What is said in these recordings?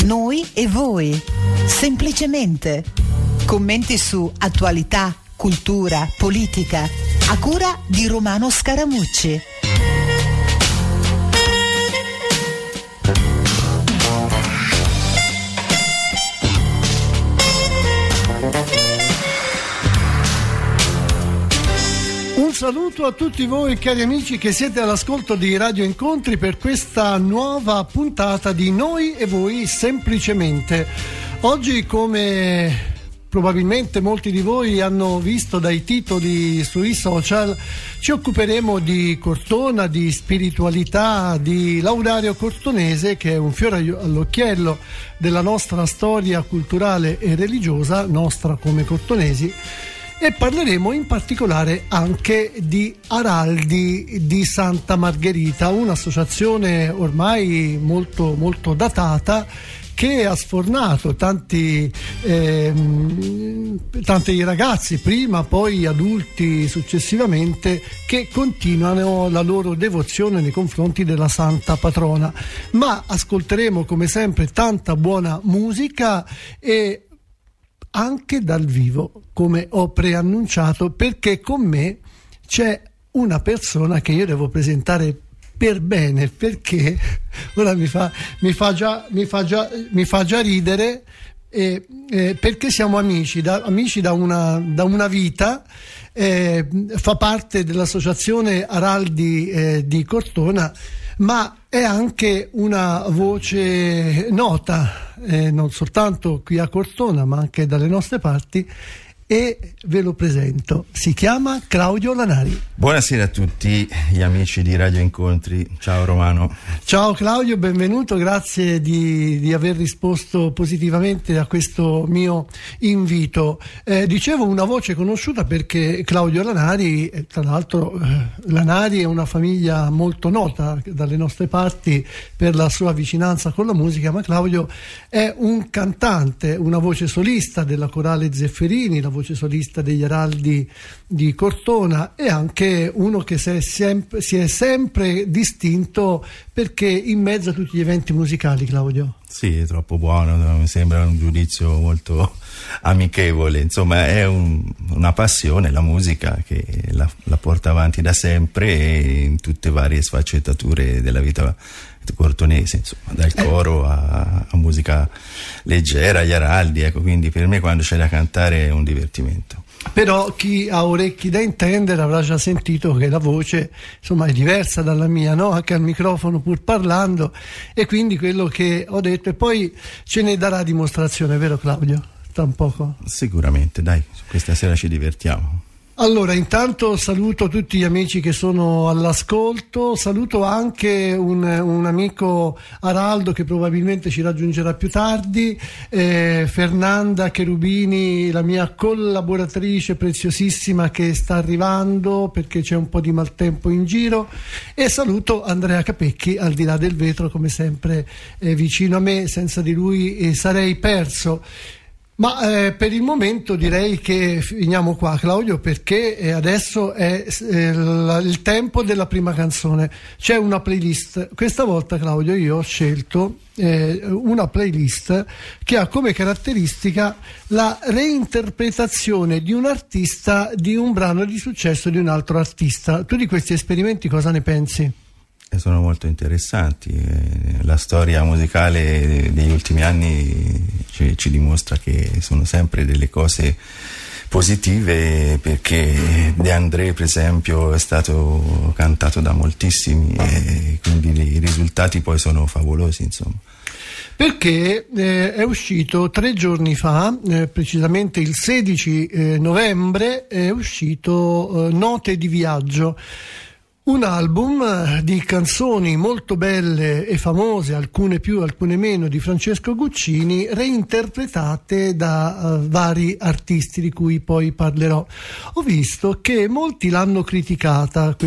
Noi e voi, semplicemente. Commenti su attualità, cultura, politica, a cura di Romano Scaramucci. Un saluto a tutti voi cari amici che siete all'ascolto di Radio Incontri per questa nuova puntata di Noi e Voi Semplicemente. Oggi, come probabilmente molti di voi hanno visto dai titoli sui social, ci occuperemo di Cortona, di spiritualità, di Laudario Cortonese, che è un fiore all'occhiello della nostra storia culturale e religiosa, nostra come cortonesi. E parleremo in particolare anche di Araldi di Santa Margherita, un'associazione ormai molto, molto datata che ha sfornato tanti ragazzi prima, poi adulti successivamente, che continuano la loro devozione nei confronti della santa patrona. Ma ascolteremo come sempre tanta buona musica e anche dal vivo, come ho preannunciato, perché con me c'è una persona che io devo presentare per bene, perché ora mi fa già ridere, perché siamo amici da una vita. Fa parte dell'associazione Araldi di Cortona, ma è anche una voce nota, non soltanto qui a Cortona ma anche dalle nostre parti, e ve lo presento. Si chiama Claudio Lanari. Buonasera a tutti gli amici di Radio Incontri. Ciao Romano. Ciao Claudio, benvenuto, grazie di aver risposto positivamente a questo mio invito. Dicevo una voce conosciuta perché Claudio Lanari, tra l'altro Lanari è una famiglia molto nota dalle nostre parti per la sua vicinanza con la musica, ma Claudio è un cantante, una voce solista della Corale Zefferini, la voce solista degli Araldi di Cortona, e anche uno che si è sempre distinto perché in mezzo a tutti gli eventi musicali. Claudio? Sì, è troppo buono, mi sembra un giudizio molto amichevole. Insomma, è una passione, la musica, che la porta avanti da sempre e in tutte varie sfaccettature della vita cortonese, insomma, dal coro a musica leggera, agli araldi, ecco. Quindi per me quando c'è da cantare è un divertimento. Però chi ha orecchi da intendere avrà già sentito che la voce, insomma, è diversa dalla mia, no? Anche al microfono pur parlando, e quindi quello che ho detto, e poi ce ne darà dimostrazione, vero Claudio? Tra un poco? Sicuramente, dai, questa sera ci divertiamo. Allora, intanto saluto tutti gli amici che sono all'ascolto, saluto anche un amico Araldo che probabilmente ci raggiungerà più tardi, Fernanda Cherubini, la mia collaboratrice preziosissima che sta arrivando perché c'è un po' di maltempo in giro, e saluto Andrea Capecchi al di là del vetro, come sempre vicino a me, senza di lui sarei perso. Ma per il momento direi che finiamo qua, Claudio, perché adesso è il tempo della prima canzone. C'è una playlist. Questa volta, Claudio, io ho scelto una playlist che ha come caratteristica la reinterpretazione di un artista di un brano di successo di un altro artista. Tu di questi esperimenti cosa ne pensi? Sono molto interessanti. La storia musicale degli ultimi anni ci dimostra che sono sempre delle cose positive, perché De André per esempio è stato cantato da moltissimi e quindi i risultati poi sono favolosi, insomma. Perché è uscito 3 giorni fa, precisamente il 16 novembre, è uscito Note di viaggio. Un album di canzoni molto belle e famose, alcune più, alcune meno, di Francesco Guccini, reinterpretate da vari artisti di cui poi parlerò. Ho visto che molti l'hanno criticata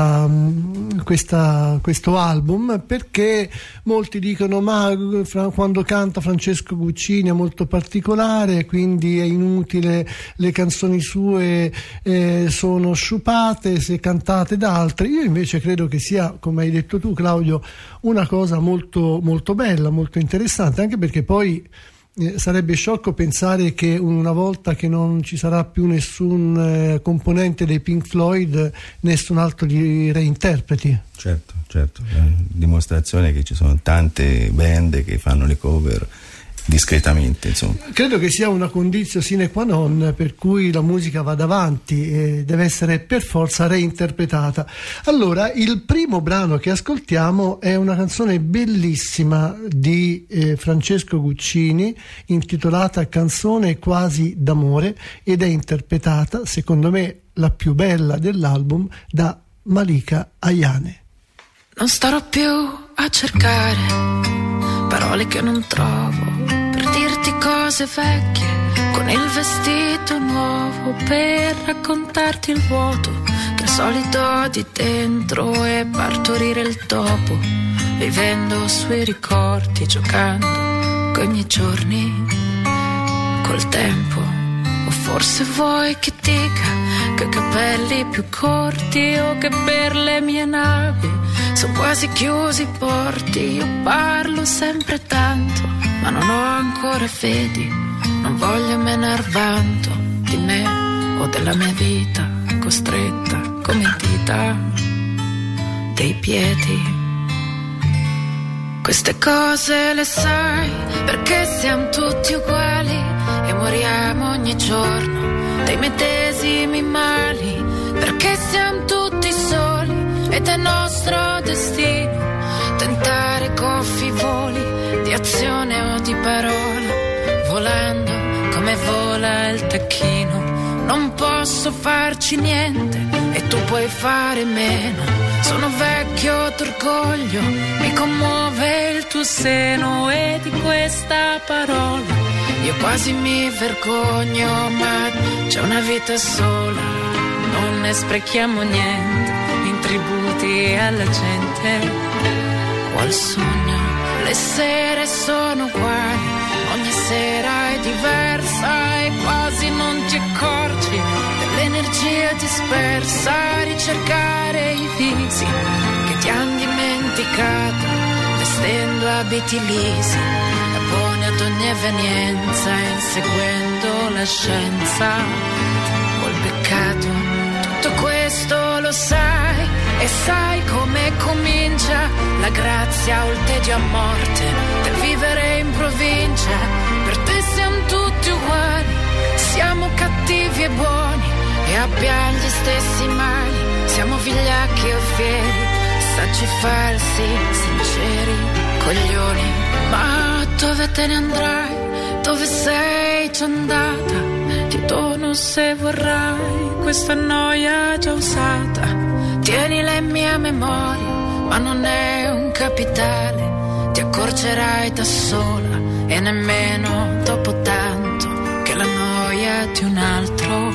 questo album, perché molti dicono ma quando canta Francesco Guccini è molto particolare, quindi è inutile, le canzoni sue sono sciupate se cantate da altri. Io invece credo che sia, come hai detto tu Claudio, una cosa molto, molto bella, molto interessante, anche perché poi sarebbe sciocco pensare che una volta che non ci sarà più nessun componente dei Pink Floyd, nessun altro li reinterpreti. Certo, dimostrazione che ci sono tante band che fanno le cover discretamente, insomma. Credo che sia una condizio sine qua non per cui la musica vada avanti e deve essere per forza reinterpretata. Allora, il primo brano che ascoltiamo è una canzone bellissima di Francesco Guccini, intitolata Canzone quasi d'amore, ed è interpretata, secondo me la più bella dell'album, da Malika Ayane. Non starò più a cercare parole che non trovo per dirti cose vecchie, con il vestito nuovo per raccontarti il vuoto che al solito ho di dentro e partorire il topo, vivendo sui ricordi, giocando coi miei giorni, col tempo. O forse vuoi che dica che ho capelli più corti o che per le mie navi sono quasi chiusi i porti. Io parlo sempre tanto, ma non ho ancora fedi. Non voglio menar vanto di me o della mia vita, costretta come dita dei piedi. Queste cose le sai perché siamo tutti uguali e moriamo ogni giorno dei medesimi mali, perché siamo tutti soli ed è nostro destino tentare goffi voli di azione o di parola, volando come vola il tacchino. Non posso farci niente e tu puoi fare meno. Sono vecchio d'orgoglio, mi commuove il tuo seno e di questa parola io quasi mi vergogno, ma c'è una vita sola, non ne sprechiamo niente in tributi alla gente o al sogno. Le sere sono uguali, ogni sera è diversa e quasi non ti accorgi dell'energia dispersa a ricercare i visi che ti han dimenticato, vestendo abiti lisi, pone ad ogni evenienza, inseguendo la scienza o il peccato. Tutto questo lo sai e sai come comincia la grazia o il tedio a morte del vivere in provincia. Per te siamo tutti uguali, siamo cattivi e buoni e abbiamo gli stessi mali, siamo vigliacchi o fieri, saggi falsi, sinceri, coglioni. Ma dove te ne andrai? Dove sei già andata? Ti dono se vorrai questa noia già usata. Tieni la mia memoria, ma non è un capitale. Ti accorgerai da sola e nemmeno dopo tanto che la noia di un altro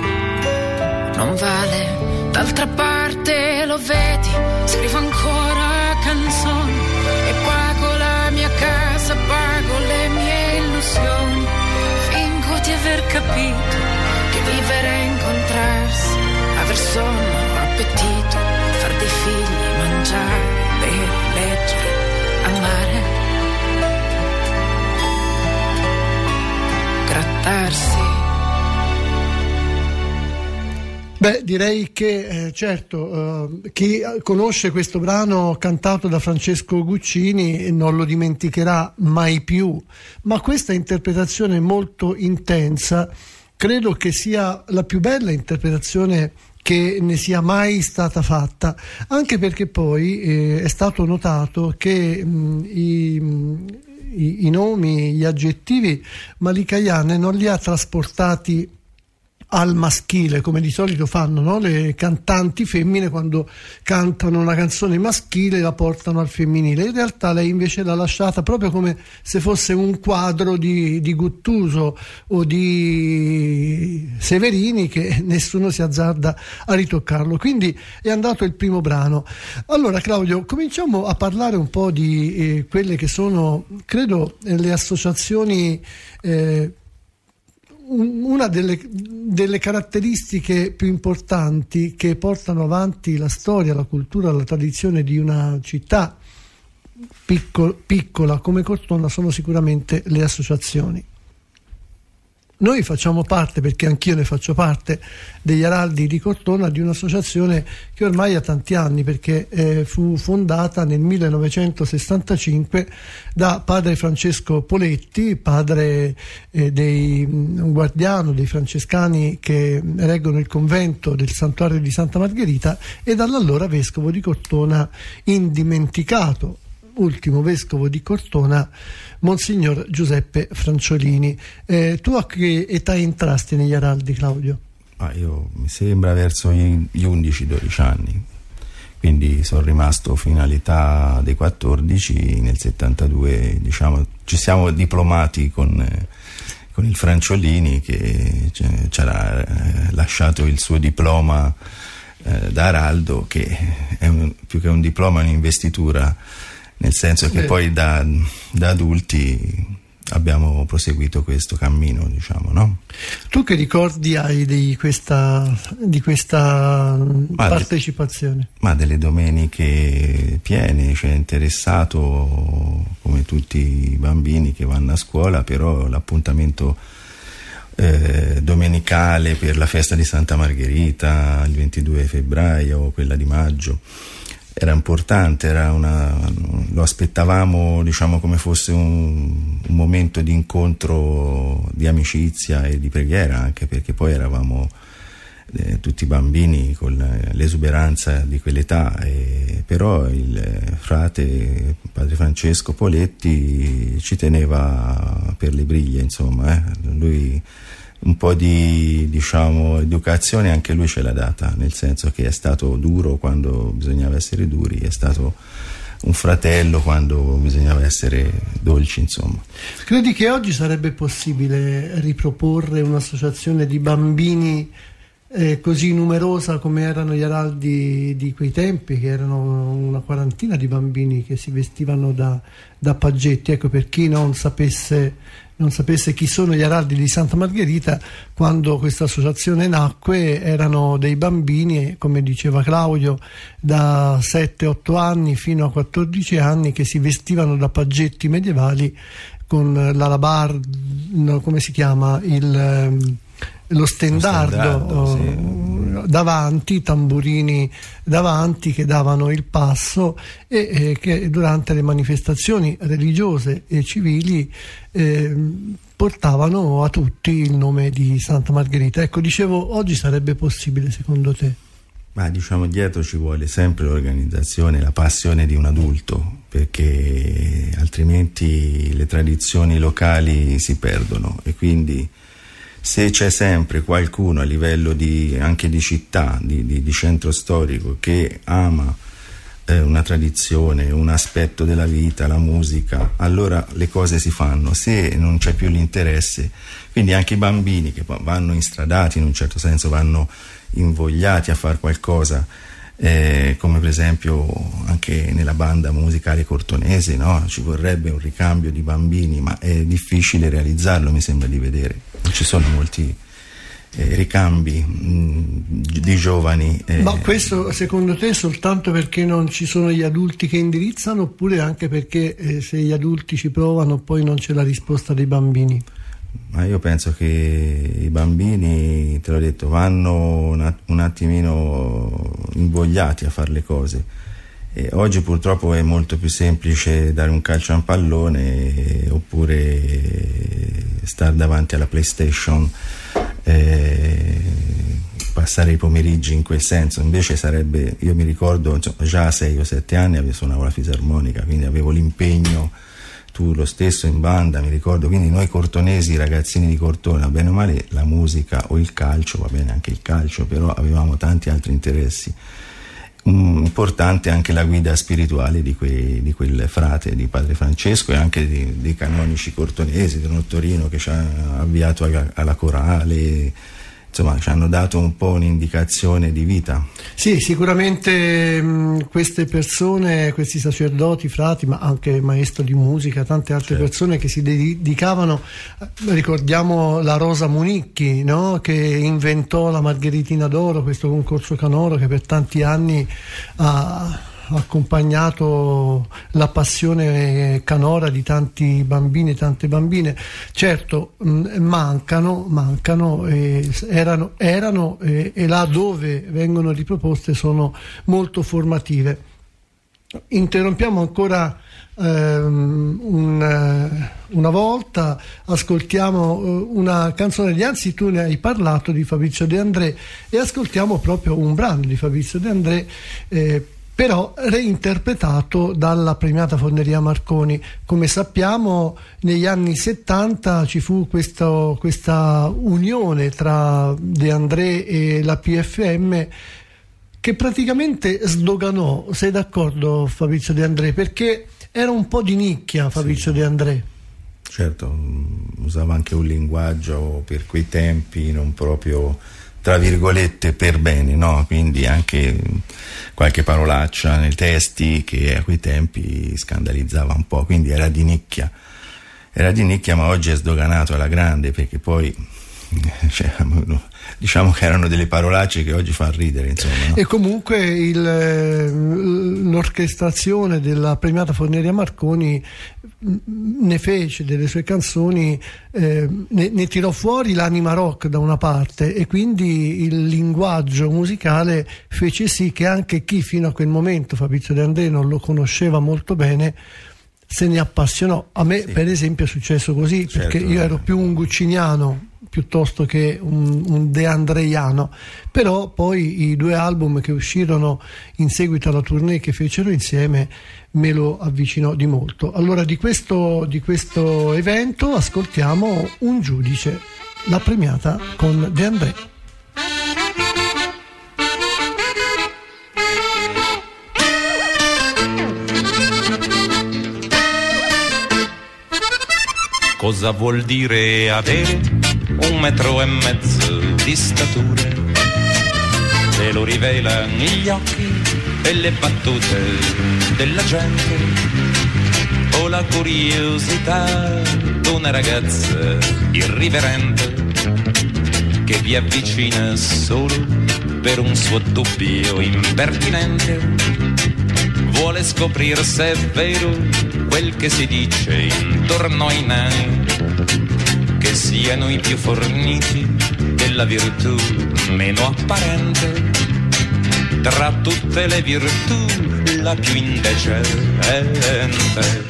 non vale. D'altra parte lo vedi, scrivo ancora canzoni e pago la mia casa, pago le mie illusioni. Fingo di aver capito che vivere è incontrarsi, aver sonno, appetito, far dei figli, mangiare, bere, leggere, amare, grattarsi. Beh, direi che certo, chi conosce questo brano cantato da Francesco Guccini non lo dimenticherà mai più, ma questa interpretazione molto intensa credo che sia la più bella interpretazione che ne sia mai stata fatta, anche perché poi è stato notato che i nomi, gli aggettivi Malika Ayane non li ha trasportati al maschile come di solito fanno, no? Le cantanti femmine quando cantano una canzone maschile la portano al femminile. In realtà lei invece l'ha lasciata proprio come se fosse un quadro di Guttuso o di Severini, che nessuno si azzarda a ritoccarlo. Quindi è andato il primo brano. Allora Claudio, cominciamo a parlare un po' di quelle che sono, credo, le associazioni una delle caratteristiche più importanti che portano avanti la storia, la cultura, la tradizione di una città piccola come Cortona sono sicuramente le associazioni. Noi facciamo parte, perché anch'io ne faccio parte, degli Araldi di Cortona, di un'associazione che ormai ha tanti anni, perché fu fondata nel 1965 da padre Francesco Poletti, padre un guardiano dei francescani che reggono il convento del santuario di Santa Margherita, e dall'allora vescovo di Cortona indimenticato, ultimo vescovo di Cortona, Monsignor Giuseppe Franciolini. Tu a che età entrasti negli Araldi, Claudio? Io mi sembra verso gli 11-12 anni, quindi sono rimasto fino all'età dei 14. Nel 72 diciamo ci siamo diplomati con il Franciolini, che ci ha lasciato il suo diploma da Araldo, che è più che un diploma, un'investitura, nel senso che poi da adulti abbiamo proseguito questo cammino, diciamo, no? Tu che ricordi hai di questa partecipazione? Ma delle domeniche piene, cioè interessato come tutti i bambini che vanno a scuola, però l'appuntamento domenicale per la festa di Santa Margherita, il 22 febbraio, quella di maggio, era importante, lo aspettavamo, diciamo, come fosse un momento di incontro, di amicizia e di preghiera, anche perché poi eravamo tutti bambini con l'esuberanza di quell'età, però il frate padre Francesco Poletti ci teneva per le briglie, insomma, lui un po' di, diciamo, educazione anche lui ce l'ha data, nel senso che è stato duro quando bisognava essere duri, è stato un fratello quando bisognava essere dolci, insomma. Credi che oggi sarebbe possibile riproporre un'associazione di bambini così numerosa come erano gli Araldi di quei tempi, che erano una quarantina di bambini che si vestivano da paggetti? Ecco, per chi non sapesse chi sono gli Araldi di Santa Margherita, quando questa associazione nacque erano dei bambini, come diceva Claudio, da 7-8 anni fino a 14 anni, che si vestivano da paggetti medievali con l'alabardo, come si chiama, lo stendardo sì, davanti, i tamburini davanti che davano il passo, e che durante le manifestazioni religiose e civili portavano a tutti il nome di Santa Margherita. Ecco, dicevo, oggi sarebbe possibile secondo te? Ma diciamo, dietro ci vuole sempre l'organizzazione, la passione di un adulto, perché altrimenti le tradizioni locali si perdono, e quindi se c'è sempre qualcuno a livello anche di città, di centro storico, che ama una tradizione, un aspetto della vita, la musica, allora le cose si fanno. Se non c'è più l'interesse, quindi anche i bambini che vanno instradati, in un certo senso vanno invogliati a fare qualcosa, come per esempio anche nella banda musicale cortonese, no? Ci vorrebbe un ricambio di bambini, ma è difficile realizzarlo, mi sembra di vedere. Non ci sono molti ricambi di giovani. Ma questo secondo te soltanto perché non ci sono gli adulti che indirizzano, oppure anche perché se gli adulti ci provano poi non c'è la risposta dei bambini? Ma io penso che i bambini, te l'ho detto, vanno un attimino invogliati a fare le cose, e oggi purtroppo è molto più semplice dare un calcio a un pallone oppure stare davanti alla PlayStation, passare i pomeriggi in quel senso. Invece sarebbe, io mi ricordo, già a 6 o 7 anni suonavo la fisarmonica, quindi avevo l'impegno, tu lo stesso in banda, mi ricordo. Quindi noi cortonesi, ragazzini di Cortona, bene o male la musica o il calcio, va bene anche il calcio, però avevamo tanti altri interessi. Importante anche la guida spirituale di quel frate, di padre Francesco, e anche dei canonici cortonesi, di Don Ottorino, che ci ha avviato alla corale, insomma ci hanno dato un po' un'indicazione di vita. Sì, sicuramente queste persone, questi sacerdoti, frati, ma anche maestro di musica, tante altre persone che si dedicavano, ricordiamo la Rosa Municchi, no? Che inventò la Margheritina d'Oro, questo concorso canoro che per tanti anni ha accompagnato la passione canora di tanti bambini e tante bambine. Certo, mancano erano e là dove vengono riproposte sono molto formative. Interrompiamo ancora una volta, ascoltiamo una canzone di, anzi tu ne hai parlato, di Fabrizio De André, e ascoltiamo proprio un brano di Fabrizio De André, però reinterpretato dalla premiata Forneria Marconi. Come sappiamo, negli anni 70 ci fu questa unione tra De André e la PFM che praticamente sdoganò, sei d'accordo Fabrizio De André? Perché era un po' di nicchia Fabrizio De André. Certo, usava anche un linguaggio per quei tempi non proprio, tra virgolette, per bene, no? Quindi anche qualche parolaccia nei testi che a quei tempi scandalizzava un po', quindi era di nicchia, ma oggi è sdoganato alla grande, perché poi diciamo che erano delle parolacce che oggi fa ridere, insomma, no? E comunque l'orchestrazione della premiata Forneria Marconi ne fece delle sue canzoni, ne tirò fuori l'anima rock da una parte, e quindi il linguaggio musicale fece sì che anche chi fino a quel momento Fabrizio De André non lo conosceva molto bene se ne appassionò. A me per esempio è successo così, perché io ero più un gucciniano piuttosto che un De Andreiano, però poi i 2 album che uscirono in seguito alla tournée che fecero insieme me lo avvicinò di molto. Allora di questo evento ascoltiamo Un giudice, la premiata con De André. Cosa vuol dire avere 1,5 metri di statura? Te lo rivelano gli occhi e le battute della gente, o la curiosità d'una ragazza irriverente che vi avvicina solo per un suo dubbio impertinente. Vuole scoprire se è vero quel che si dice intorno ai nani, che siano i più forniti della virtù meno apparente. Tra tutte le virtù la più indecente.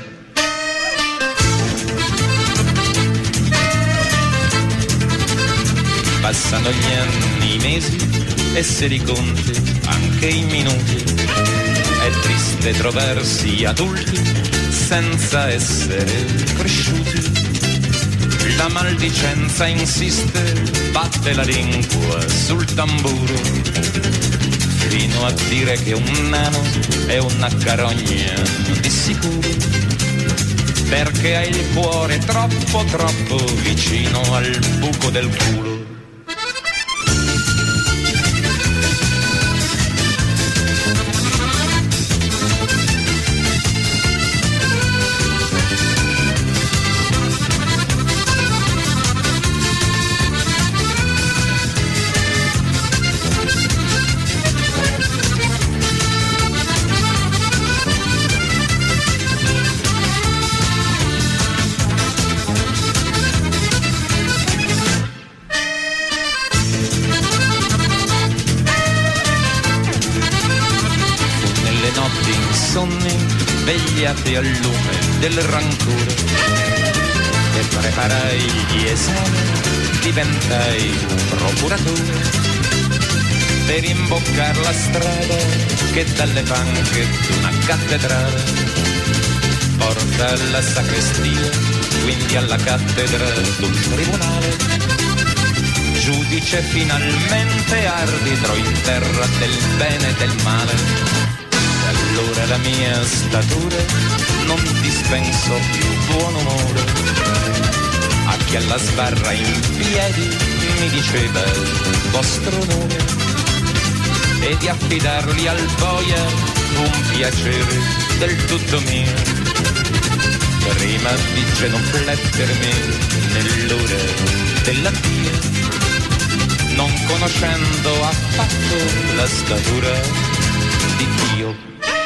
Passano gli anni, i mesi e se li conti anche i minuti. È triste trovarsi adulti senza essere cresciuti. La maldicenza insiste, batte la lingua sul tamburo, fino a dire che un nano è una carogna di sicuro, perché ha il cuore troppo troppo vicino al buco del culo. Vegliati al lume del rancore, e preparai gli esami, diventai procuratore, per imboccar la strada che dalle panche d'una cattedrale porta alla sacrestia, quindi alla cattedra d'un tribunale. Giudice finalmente arbitro in terra del bene e del male. Allora la mia statura non dispenso più buon umore a chi alla sbarra in piedi mi diceva il vostro nome e di affidarli al boia un piacere del tutto mio. Prima di genuflettermi nell'ora dell'addio, non conoscendo affatto la statura di Dio.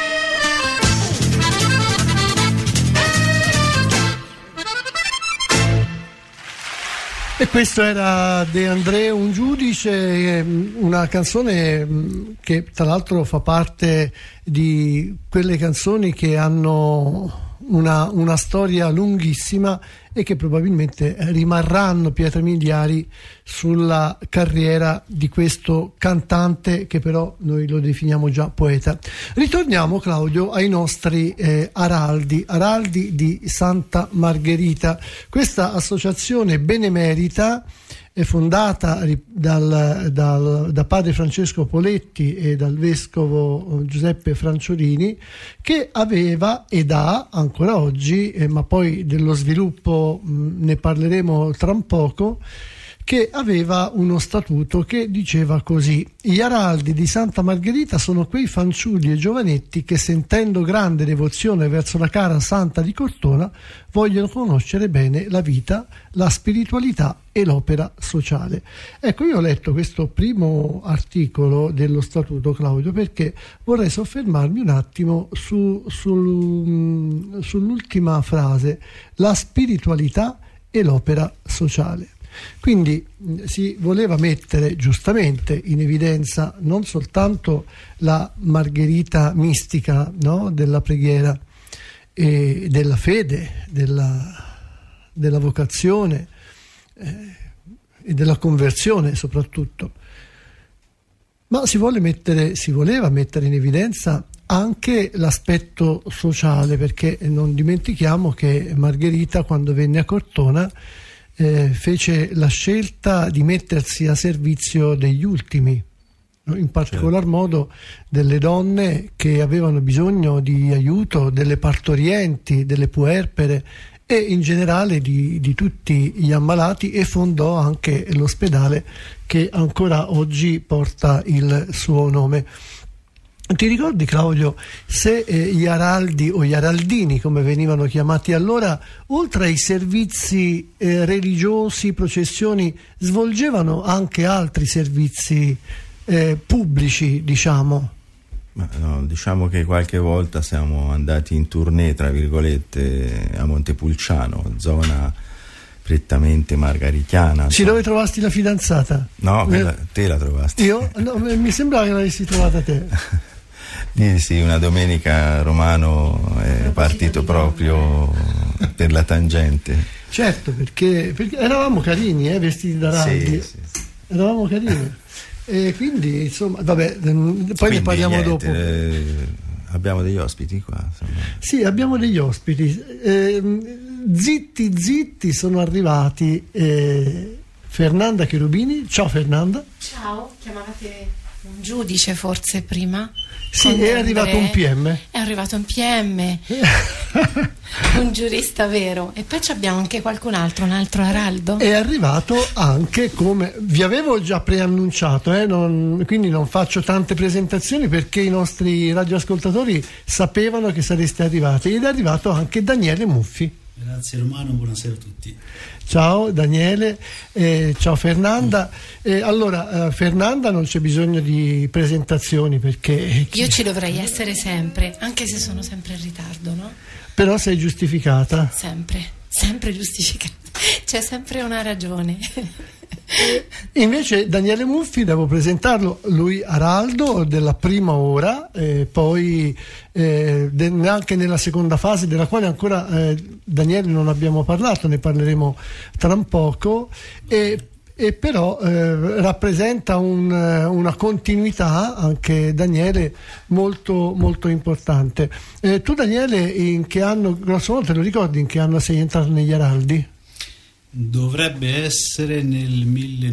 E questo era De André, un giudice, una canzone che tra l'altro fa parte di quelle canzoni che hanno una storia lunghissima e che probabilmente rimarranno pietre miliari sulla carriera di questo cantante, che però noi lo definiamo già poeta. Ritorniamo, Claudio, ai nostri Araldi di Santa Margherita. Questa associazione benemerita è fondata da padre Francesco Poletti e dal vescovo Giuseppe Franciolini, che aveva ed ha ancora oggi, ma poi dello sviluppo ne parleremo tra un poco, che aveva uno statuto che diceva così: gli araldi di Santa Margherita sono quei fanciulli e giovanetti che, sentendo grande devozione verso la cara Santa di Cortona, vogliono conoscere bene la vita, la spiritualità e l'opera sociale. Ecco, io ho letto questo primo articolo dello statuto, Claudio, perché vorrei soffermarmi un attimo sull'ultima frase: la spiritualità e l'opera sociale. Quindi si voleva mettere giustamente in evidenza non soltanto la Margherita mistica, no? Della preghiera e della fede, della vocazione e della conversione soprattutto, ma si voleva mettere in evidenza anche l'aspetto sociale, perché non dimentichiamo che Margherita, quando venne a Cortona, fece la scelta di mettersi a servizio degli ultimi, in particolar modo delle donne che avevano bisogno di aiuto, delle partorienti, delle puerpere e in generale di tutti gli ammalati, e fondò anche l'ospedale che ancora oggi porta il suo nome. Ti ricordi, Claudio, se gli araldi o gli araldini, come venivano chiamati allora, oltre ai servizi religiosi, processioni, svolgevano anche altri servizi pubblici, diciamo? Ma no, diciamo che qualche volta siamo andati in tournée, tra virgolette, a Montepulciano, zona prettamente margaritiana. Sì, dove trovasti la fidanzata? No, te la trovasti. Io? No, mi sembrava che l'avessi trovata te. Sì, una domenica Romano è partito proprio per la tangente. Certo, perché eravamo carini, vestiti da araldi. Sì. Eravamo carini. E quindi, insomma, vabbè, poi ne parliamo dopo. Abbiamo degli ospiti qua, insomma. Sì, abbiamo degli ospiti. Zitti sono arrivati Fernanda Cherubini. Ciao Fernanda. Ciao, chiamavate un giudice forse prima? Sì, è arrivato un PM. È arrivato un PM, un giurista vero. E poi abbiamo anche qualcun altro, un altro araldo. È arrivato anche, come vi avevo già preannunciato, quindi non faccio tante presentazioni perché i nostri radioascoltatori sapevano che sareste arrivati. Ed è arrivato anche Daniele Muffi. Grazie Romano, buonasera a tutti. Ciao Daniele, ciao Fernanda. Allora, Fernanda, non c'è bisogno di presentazioni perché... Io ci dovrei essere sempre, anche se sono sempre in ritardo, no? Però sei giustificata. Sempre giustificata. C'è sempre una ragione. Invece Daniele Muffi, devo presentarlo, lui araldo della prima ora, poi anche nella seconda fase, della quale ancora Daniele non abbiamo parlato, ne parleremo tra un poco, e però rappresenta una continuità, anche Daniele, molto, molto importante. Tu Daniele, in che anno, grosso modo te lo ricordi, in che anno sei entrato negli araldi? Dovrebbe essere nel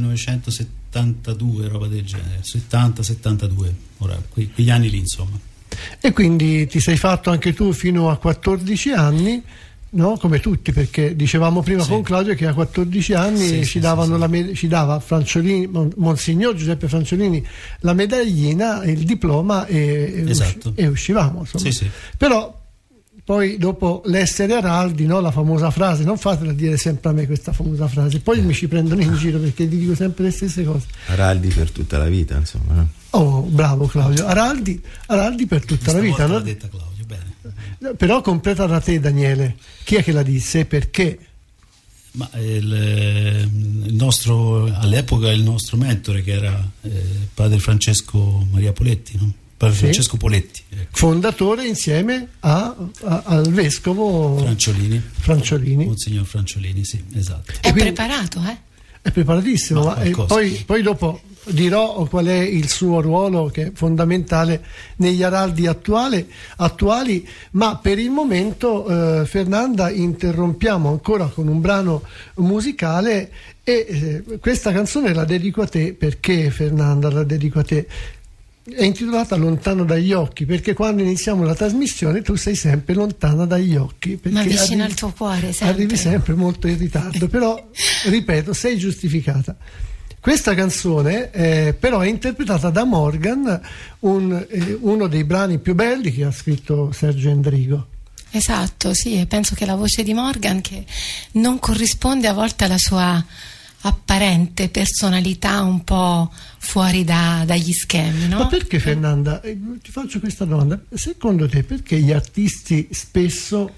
1972, roba del genere, 70-72, ora quegli anni lì, insomma. E quindi ti sei fatto anche tu fino a 14 anni, no? Come tutti, perché dicevamo prima con Claudio che a 14 anni ci dava Franciolini, Monsignor Giuseppe Franciolini, la medaglina, il diploma e uscivamo, insomma. Però poi dopo l'essere araldi, no? La famosa frase, non fatela dire sempre a me questa famosa frase, poi mi ci prendono in giro perché ti dico sempre le stesse cose. Araldi per tutta la vita, insomma, no? Oh, bravo Claudio, araldi per tutta la vita, no? L'ha detta Claudio, bene. Però completa da te, Daniele, chi è che la disse e perché? Ma il nostro, all'epoca il nostro mentore, che era padre Francesco Maria Poletti, no? Padre Francesco Poletti, ecco. Fondatore insieme al vescovo Franciolini. Monsignor Franciolini, sì, esatto. È preparato, È preparatissimo, poi dopo dirò qual è il suo ruolo, che è fondamentale negli araldi attuali, ma per il momento Fernanda interrompiamo ancora con un brano musicale e questa canzone la dedico a te. Perché, Fernanda, la dedico a te? È intitolata Lontano dagli occhi, perché quando iniziamo la trasmissione tu sei sempre lontana dagli occhi, ma vicino al tuo cuore sempre. Arrivi sempre molto in ritardo, però ripeto, sei giustificata. Questa canzone però è interpretata da Morgan, uno dei brani più belli che ha scritto Sergio Endrigo. Esatto, sì, e penso che la voce di Morgan, che non corrisponde a volte alla sua apparente personalità un po' fuori dagli schemi, no? Ma perché, Fernanda, ti faccio questa domanda, secondo te perché gli artisti spesso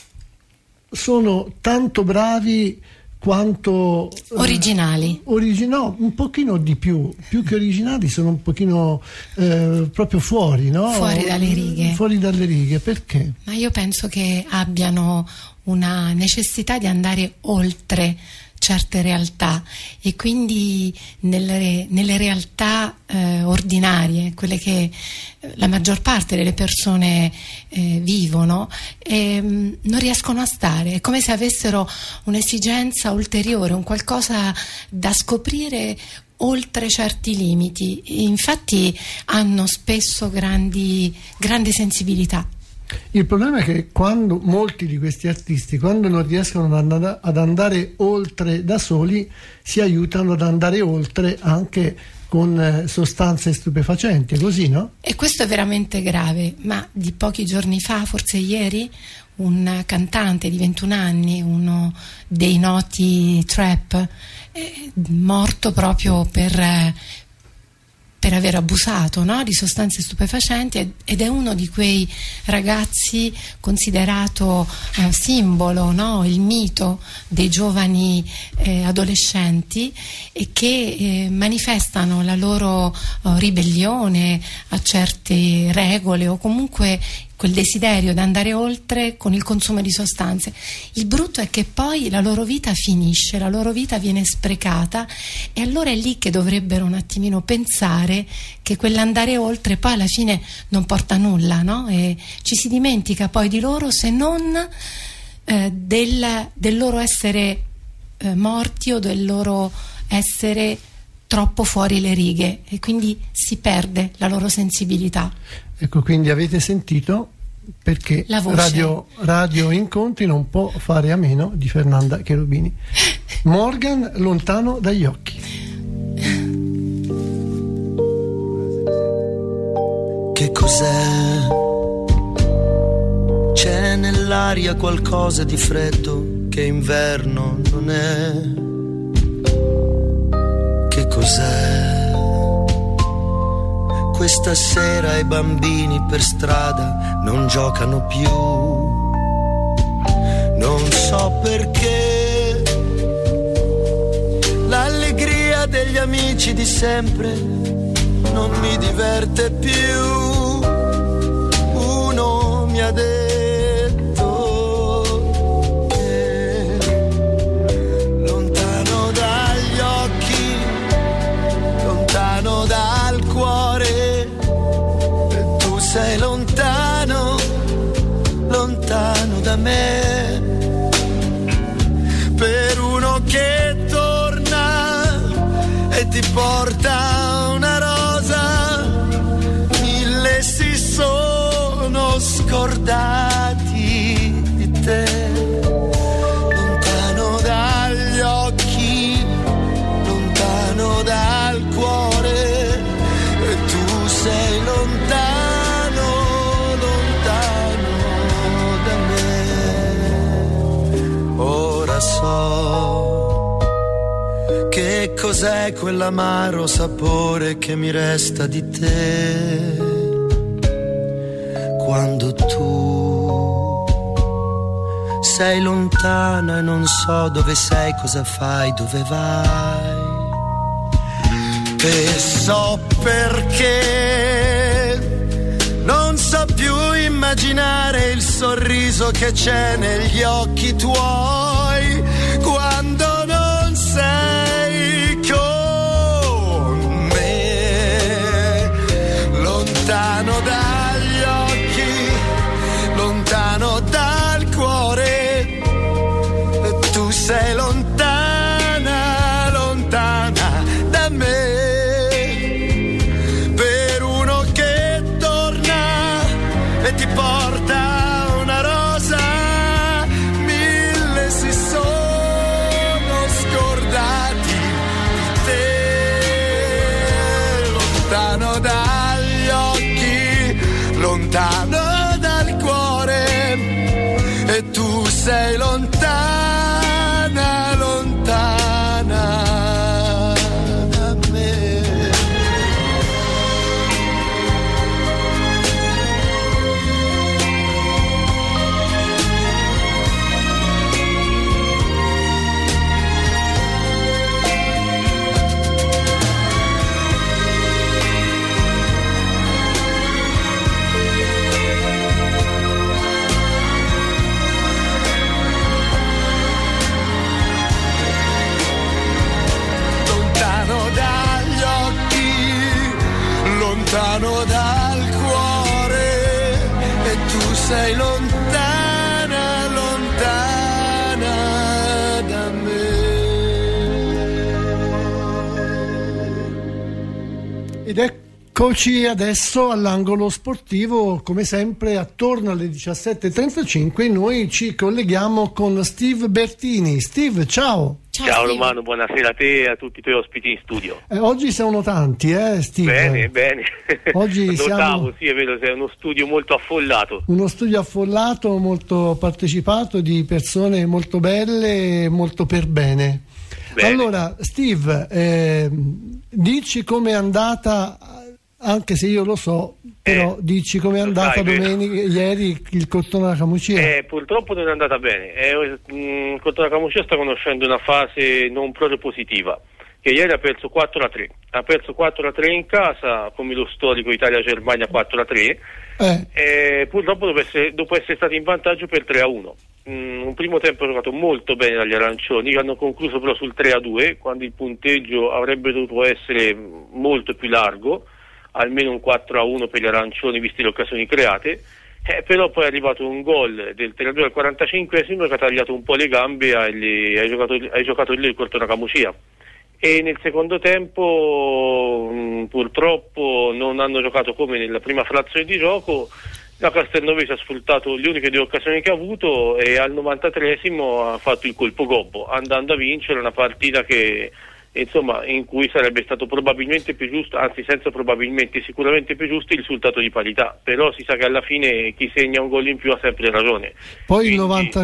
sono tanto bravi quanto originali? Un pochino di più che originali, sono un pochino proprio fuori, no? Fuori dalle righe, perché? Ma io penso che abbiano una necessità di andare oltre certe realtà, e quindi nelle realtà ordinarie, quelle che la maggior parte delle persone vivono, non riescono a stare. È come se avessero un'esigenza ulteriore, un qualcosa da scoprire oltre certi limiti. Infatti hanno spesso grande sensibilità. Il problema è che quando molti di questi artisti, quando non riescono ad andare oltre da soli, si aiutano ad andare oltre anche con sostanze stupefacenti, è così, no? E questo è veramente grave. Ma di pochi giorni fa, forse ieri, un cantante di 21 anni, uno dei noti trap, è morto proprio per aver abusato, no? Di sostanze stupefacenti, ed è uno di quei ragazzi considerato simbolo, no? Il mito dei giovani adolescenti, e che manifestano la loro ribellione a certe regole, o comunque quel desiderio di andare oltre con il consumo di sostanze. Il brutto è che poi la loro vita finisce, la loro vita viene sprecata, e allora è lì che dovrebbero un attimino pensare che quell'andare oltre poi alla fine non porta a nulla, no? E ci si dimentica poi di loro, se non del loro essere morti, o del loro essere troppo fuori le righe, e quindi si perde la loro sensibilità. Ecco, quindi avete sentito perché Radio Incontri non può fare a meno di Fernanda Cherubini. Morgan, Lontano dagli occhi. Che cos'è? C'è nell'aria qualcosa di freddo che inverno non è. Che cos'è? Questa sera i bambini per strada non giocano più. Non so perché l'allegria degli amici di sempre non mi diverte più. Uno mi ha detto che lontano dagli occhi, lontano dal cuore, tu sei lontano, lontano da me. Per uno che torna e ti porta una rosa, mille si sono scordati. cos'è quell'amaro sapore che mi resta di te quando tu sei lontana e non so dove sei, cosa fai, dove vai. E so perché non so più immaginare il sorriso che c'è negli occhi tuoi quando non sei con me. Lontano dagli occhi, lontano dal cuore, tu sei lontana, lontana da me. Ti porta una rosa, mille si sono scordati di te. Lontano dagli occhi, lontano dal cuore, e tu sei lontana, lontana da me. Lontano dal cuore, e tu sei lontana, lontana da me. Ed eccoci adesso all'angolo sportivo, come sempre attorno alle 17:35 noi ci colleghiamo con Steve Bertini. Steve, ciao. Ciao Romano, buonasera a te e a tutti i tuoi ospiti in studio. Oggi siamo tanti, Steve? Bene. Oggi Notavo, sì, è vero, sei uno studio molto affollato. Uno studio affollato, molto partecipato, di persone molto belle e molto per bene. Allora, Steve, dici com'è andata, anche se io lo so, però dici com'è andata ieri il Cortona Camucia. Purtroppo non è andata bene. Il Cortona Camucia sta conoscendo una fase non proprio positiva, che ieri ha perso 4-3. Ha perso 4-3 in casa, come lo storico Italia-Germania 4-3. Purtroppo dopo essere stati in vantaggio per 3-1. Un primo tempo giocato molto bene dagli arancioni, che hanno concluso però sul 3-2, quando il punteggio avrebbe dovuto essere molto più largo, almeno un 4-1 per gli arancioni viste le occasioni create, però poi è arrivato un gol del 3-2 al 45esimo che ha tagliato un po' le gambe ai giocatori del Cortona Camucia, e nel secondo tempo purtroppo non hanno giocato come nella prima frazione di gioco. La Castelnovese ha sfruttato le uniche 2 occasioni che ha avuto e al 93esimo ha fatto il colpo gobbo, andando a vincere una partita che insomma in cui sarebbe stato probabilmente più giusto, anzi senza probabilmente, sicuramente più giusto il risultato di parità, però si sa che alla fine chi segna un gol in più ha sempre ragione. Poi quindi, il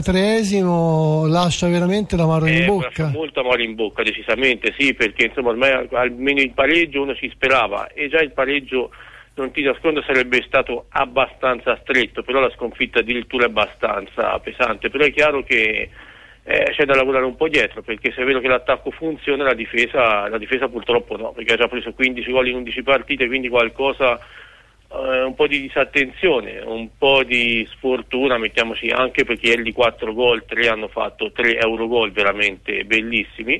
93esimo lascia veramente l'amaro in bocca. Lascia molto amaro in bocca, decisamente, sì, perché insomma ormai almeno il pareggio uno ci sperava, e già il pareggio, non ti nascondo, sarebbe stato abbastanza stretto, però la sconfitta addirittura è abbastanza pesante. Però è chiaro che c'è da lavorare un po' dietro, perché se è vero che l'attacco funziona, la difesa purtroppo no, perché ha già preso 15 gol in 11 partite, quindi qualcosa, un po' di disattenzione, un po' di sfortuna, mettiamoci, anche perché ieri di 4 gol 3 hanno fatto 3 Eurogol veramente bellissimi,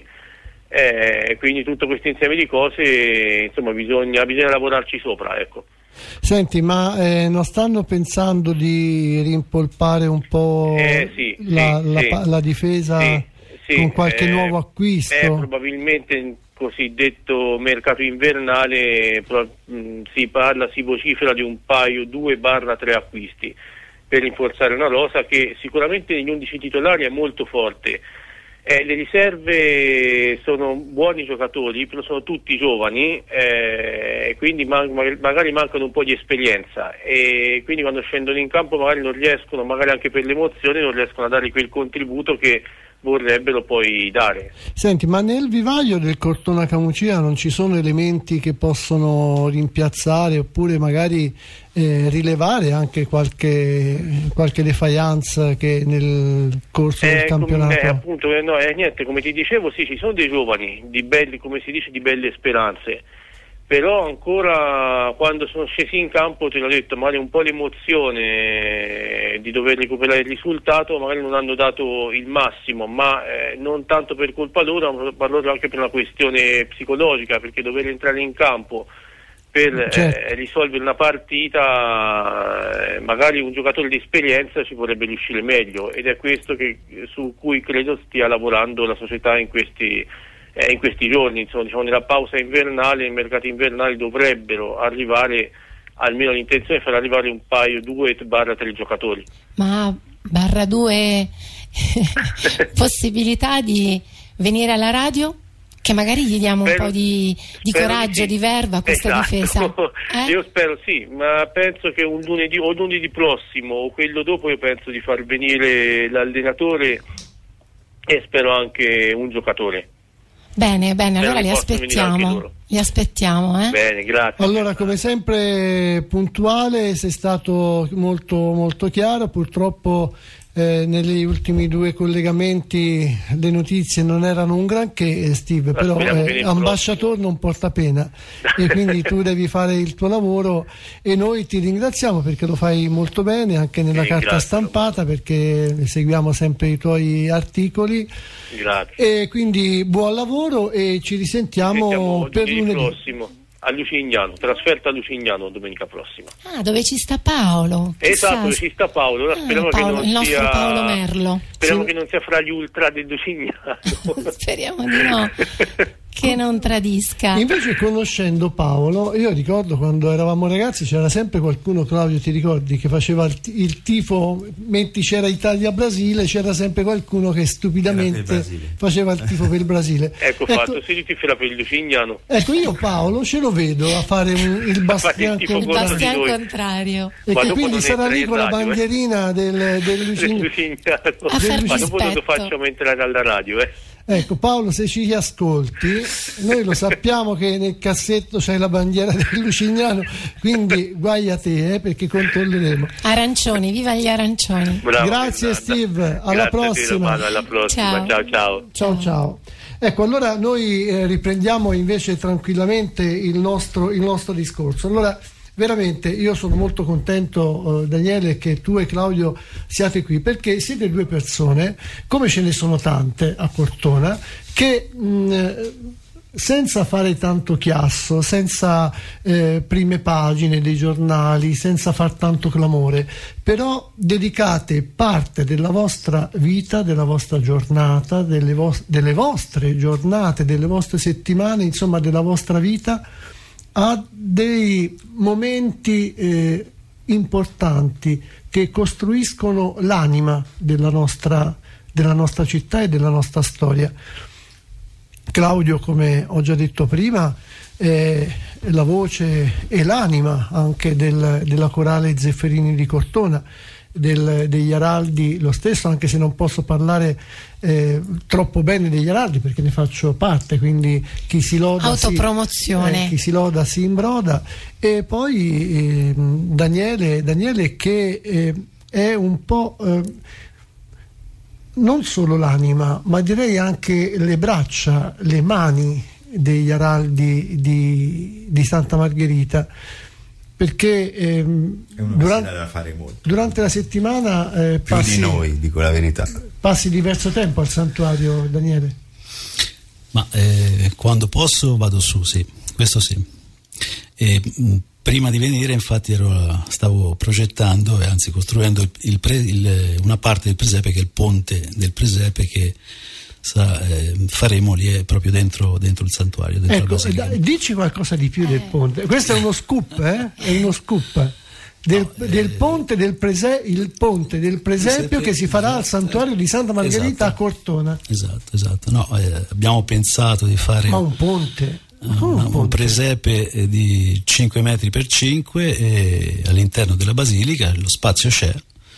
quindi tutto questo insieme di cose, insomma bisogna lavorarci sopra, ecco. Senti, ma non stanno pensando di rimpolpare un po' la difesa con qualche nuovo acquisto? Probabilmente il cosiddetto mercato invernale si vocifera di un paio, 2-3 acquisti per rinforzare una rosa che sicuramente negli 11 titolari è molto forte. Le riserve sono buoni giocatori, però sono tutti giovani, quindi magari mancano un po' di esperienza, e quindi quando scendono in campo magari non riescono, magari anche per l'emozione, non riescono a dare quel contributo che vorrebbero poi dare. Senti, ma nel vivaio del Cortona Camucia non ci sono elementi che possono rimpiazzare oppure magari rilevare anche qualche defiance che nel corso del campionato? Appunto, niente, come ti dicevo, sì, ci sono dei giovani di belli, come si dice, di belle speranze, però ancora quando sono scesi in campo, te l'ho detto, magari un po' l'emozione di dover recuperare il risultato, magari non hanno dato il massimo, ma non tanto per colpa loro, ma anche per una questione psicologica, perché dover entrare in campo per risolvere una partita, magari un giocatore di esperienza ci vorrebbe riuscire meglio, ed è questo su cui credo stia lavorando la società in questi giorni. Insomma, diciamo, nella pausa invernale, nei mercati invernali dovrebbero arrivare, almeno l'intenzione è far arrivare un paio, 2-3 giocatori. Ma /2 possibilità di venire alla radio? Che magari gli diamo un po' di coraggio, sì, di verba a questa difesa. Io spero sì, ma penso che un lunedì prossimo o quello dopo io penso di far venire l'allenatore e spero anche un giocatore. Bene, allora li aspettiamo. Bene, grazie. Allora, come sempre puntuale, sei stato molto molto chiaro. Purtroppo negli ultimi 2 collegamenti le notizie non erano un granché, Steve, però ambasciatore non porta pena e quindi tu devi fare il tuo lavoro e noi ti ringraziamo perché lo fai molto bene anche nella carta stampata, perché seguiamo sempre i tuoi articoli. Grazie. E quindi buon lavoro e ci risentiamo per lunedì prossimo a Lucignano, trasferta a Lucignano domenica prossima. Dove ci sta Paolo? Esatto, dove ci sta Paolo. Ora speriamo Paolo, che non il sia nostro Paolo Merlo. Speriamo che non sia fra gli ultra del Lucignano. Speriamo di no. Che non tradisca. Invece, conoscendo Paolo, io ricordo quando eravamo ragazzi c'era sempre qualcuno, Claudio, ti ricordi, che faceva il tifo, mentre c'era Italia-Brasile c'era sempre qualcuno che stupidamente faceva il tifo per il Brasile. Ecco, fatto, si tifera per il Lucignano. Ecco, io Paolo ce lo vedo a fare il bastian contrario. E che quindi sarà lì con la bandierina del Lucignano. Ma dopo lo facciamo entrare alla radio, Ecco, Paolo, se ci ascolti, noi lo sappiamo che nel cassetto c'è la bandiera del Lucignano, quindi guai a te, perché controlleremo. Arancioni, viva gli arancioni. Bravo, grazie Steve, alla prossima. Alla prossima. Ciao. Ecco, allora noi riprendiamo invece tranquillamente il nostro discorso. Allora, veramente io sono molto contento, Daniele, che tu e Claudio siate qui, perché siete 2 persone, come ce ne sono tante a Cortona, che senza fare tanto chiasso, senza prime pagine dei giornali, senza far tanto clamore, però dedicate parte della vostra vita, della vostra giornata, delle vostre giornate, delle vostre settimane, insomma della vostra vita, a dei momenti importanti che costruiscono l'anima della nostra città e della nostra storia. Claudio, come ho già detto prima, è la voce e l'anima anche della corale Zefferini di Cortona, degli Araldi lo stesso, anche se non posso parlare troppo bene degli Araldi perché ne faccio parte, quindi chi si loda autopromozione, chi si loda si imbroda. E poi Daniele che è un po' non solo l'anima, ma direi anche le braccia, le mani degli Araldi di Santa Margherita, perché durante la settimana passi, più di noi, dico la verità, passi diverso tempo al santuario, Daniele? Ma quando posso vado su, sì, questo sì. Prima di venire infatti stavo progettando e anzi costruendo una parte del presepe, che è il ponte del presepe che faremo lì proprio dentro il santuario. Ecco, dici qualcosa di più del ponte. Questo è uno scoop, è uno scoop del ponte del ponte del presepio che si farà al santuario di Santa Margherita, a Cortona. Esatto. No, abbiamo pensato di fare un ponte. Un presepe di 5 metri per 5 all'interno della basilica, lo spazio c'è,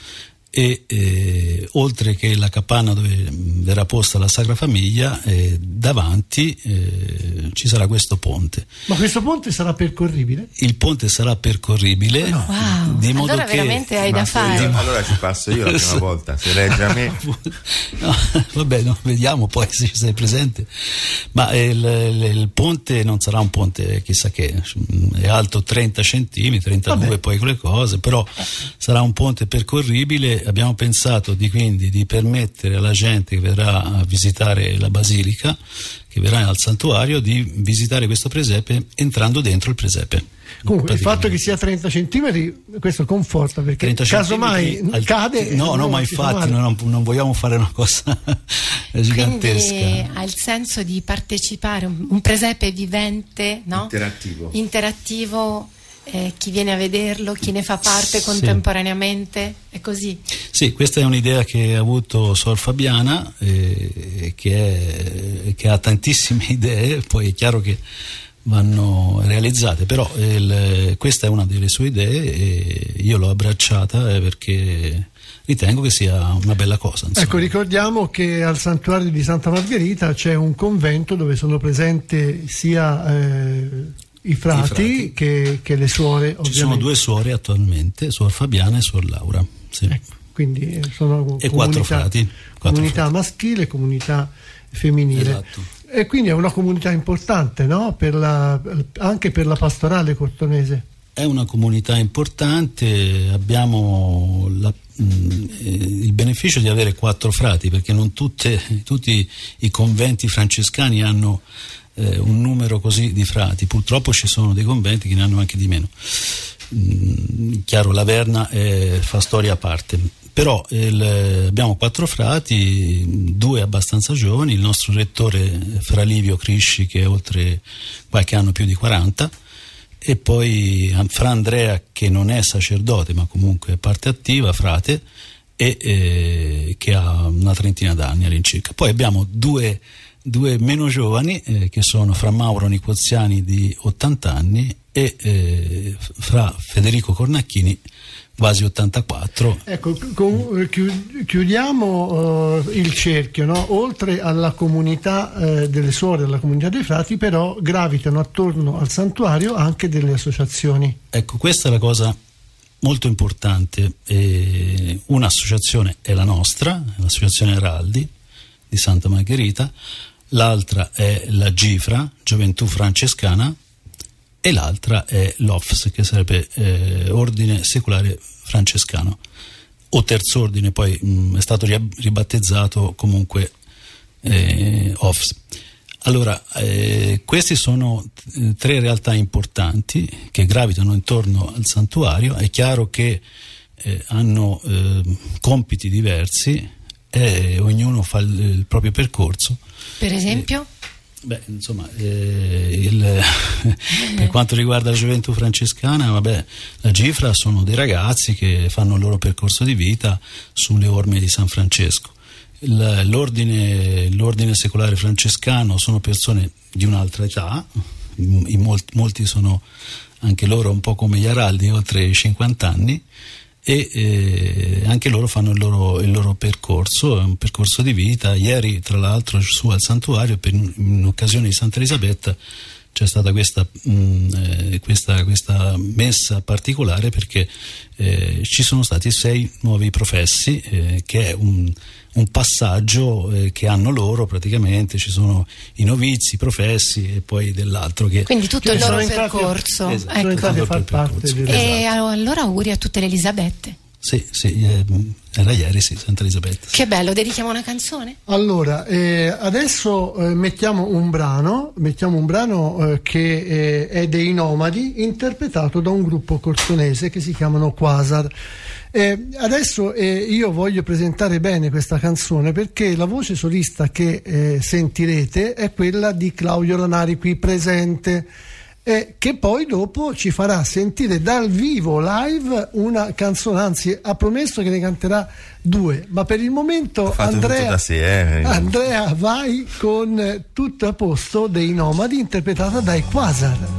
e oltre che la capanna dove verrà posta la Sacra Famiglia, davanti ci sarà questo ponte. Ma questo ponte sarà percorribile? Il ponte sarà percorribile, wow. Di modo allora che veramente hai da fare. Allora ci passo io la prima volta, se regge a me. No, vabbè, vediamo poi se sei presente. Ma il ponte non sarà un ponte chissà che, è alto 30 centimetri, 32 vabbè. Poi con le cose, però sarà un ponte percorribile. Abbiamo pensato quindi di permettere alla gente che verrà a visitare la basilica, che verrà al santuario, di visitare questo presepe entrando dentro il presepe. Comunque il fatto che sia 30 centimetri, questo conforta, perché casomai cade. No, ma infatti non vogliamo fare una cosa gigantesca. Quindi ha il senso di partecipare, un presepe vivente, no? Interattivo. Chi viene a vederlo, chi ne fa parte contemporaneamente, è così? Sì, questa è un'idea che ha avuto Sor Fabiana, che ha tantissime idee, poi è chiaro che vanno realizzate, però questa è una delle sue idee e io l'ho abbracciata perché ritengo che sia una bella cosa, insomma. Ecco, ricordiamo che al santuario di Santa Margherita c'è un convento dove sono presenti sia i frati che le suore, ovviamente. Ci sono 2 suore attualmente, Suor Fabiana e Suor Laura. Sì. Ecco, quindi sono e 4 frati. Comunità maschile e comunità femminile. Esatto. E quindi è una comunità importante, no? Anche per la pastorale cortonese. È una comunità importante, abbiamo il beneficio di avere 4 frati, perché non tutti i conventi francescani hanno un numero così di frati. Purtroppo ci sono dei conventi che ne hanno anche di meno. Chiaro, la Verna fa storia a parte, però abbiamo 4 frati, 2 abbastanza giovani, il nostro rettore Fra Livio Crisci, che è oltre qualche anno più di 40, e poi Fra Andrea, che non è sacerdote ma comunque è parte attiva, frate, e che ha una trentina d'anni all'incirca. Poi abbiamo due meno giovani, che sono Fra Mauro Nicoziani di 80 anni e Fra Federico Cornacchini, quasi 84. Ecco, chiudiamo il cerchio, no? Oltre alla comunità delle suore, alla comunità dei frati, però gravitano attorno al santuario anche delle associazioni. Ecco, questa è la cosa molto importante. Un'associazione è la nostra, l'Associazione Araldi di Santa Margherita, l'altra è la GIFRA, Gioventù Francescana, e l'altra è l'OFS, che sarebbe Ordine Secolare Francescano, o Terzo Ordine, poi è stato ribattezzato comunque OFS. Allora, queste sono 3 realtà importanti che gravitano intorno al santuario. È chiaro che hanno compiti diversi e ognuno fa il proprio percorso. Per esempio? Per quanto riguarda la Gioventù Francescana, la GIFRA sono dei ragazzi che fanno il loro percorso di vita sulle orme di San Francesco. L'ordine secolare francescano sono persone di un'altra età, molti sono anche loro un po' come gli Araldi, oltre i 50 anni, e anche loro fanno il loro percorso, è un percorso di vita. Ieri, tra l'altro, su al santuario, in occasione di Santa Elisabetta, c'è stata questa messa particolare, perché ci sono stati 6 nuovi professi, che è un passaggio che hanno loro praticamente. Ci sono i novizi, i professi e poi dell'altro che... Quindi tutto il loro percorso. Esatto, ecco. E allora auguri a tutte le Elisabette. Sì, era ieri, sì, Santa Elisabetta. Che bello, dedichiamo una canzone? Allora, adesso mettiamo un brano che è dei Nomadi, interpretato da un gruppo cortonese che si chiamano Quasar. Adesso io voglio presentare bene questa canzone, perché la voce solista che sentirete è quella di Claudio Ranari, qui presente, che poi dopo ci farà sentire dal vivo, live, una canzone, anzi ha promesso che ne canterà 2, ma per il momento Andrea, vai con Tutto a posto dei Nomadi, interpretata dai Quasar.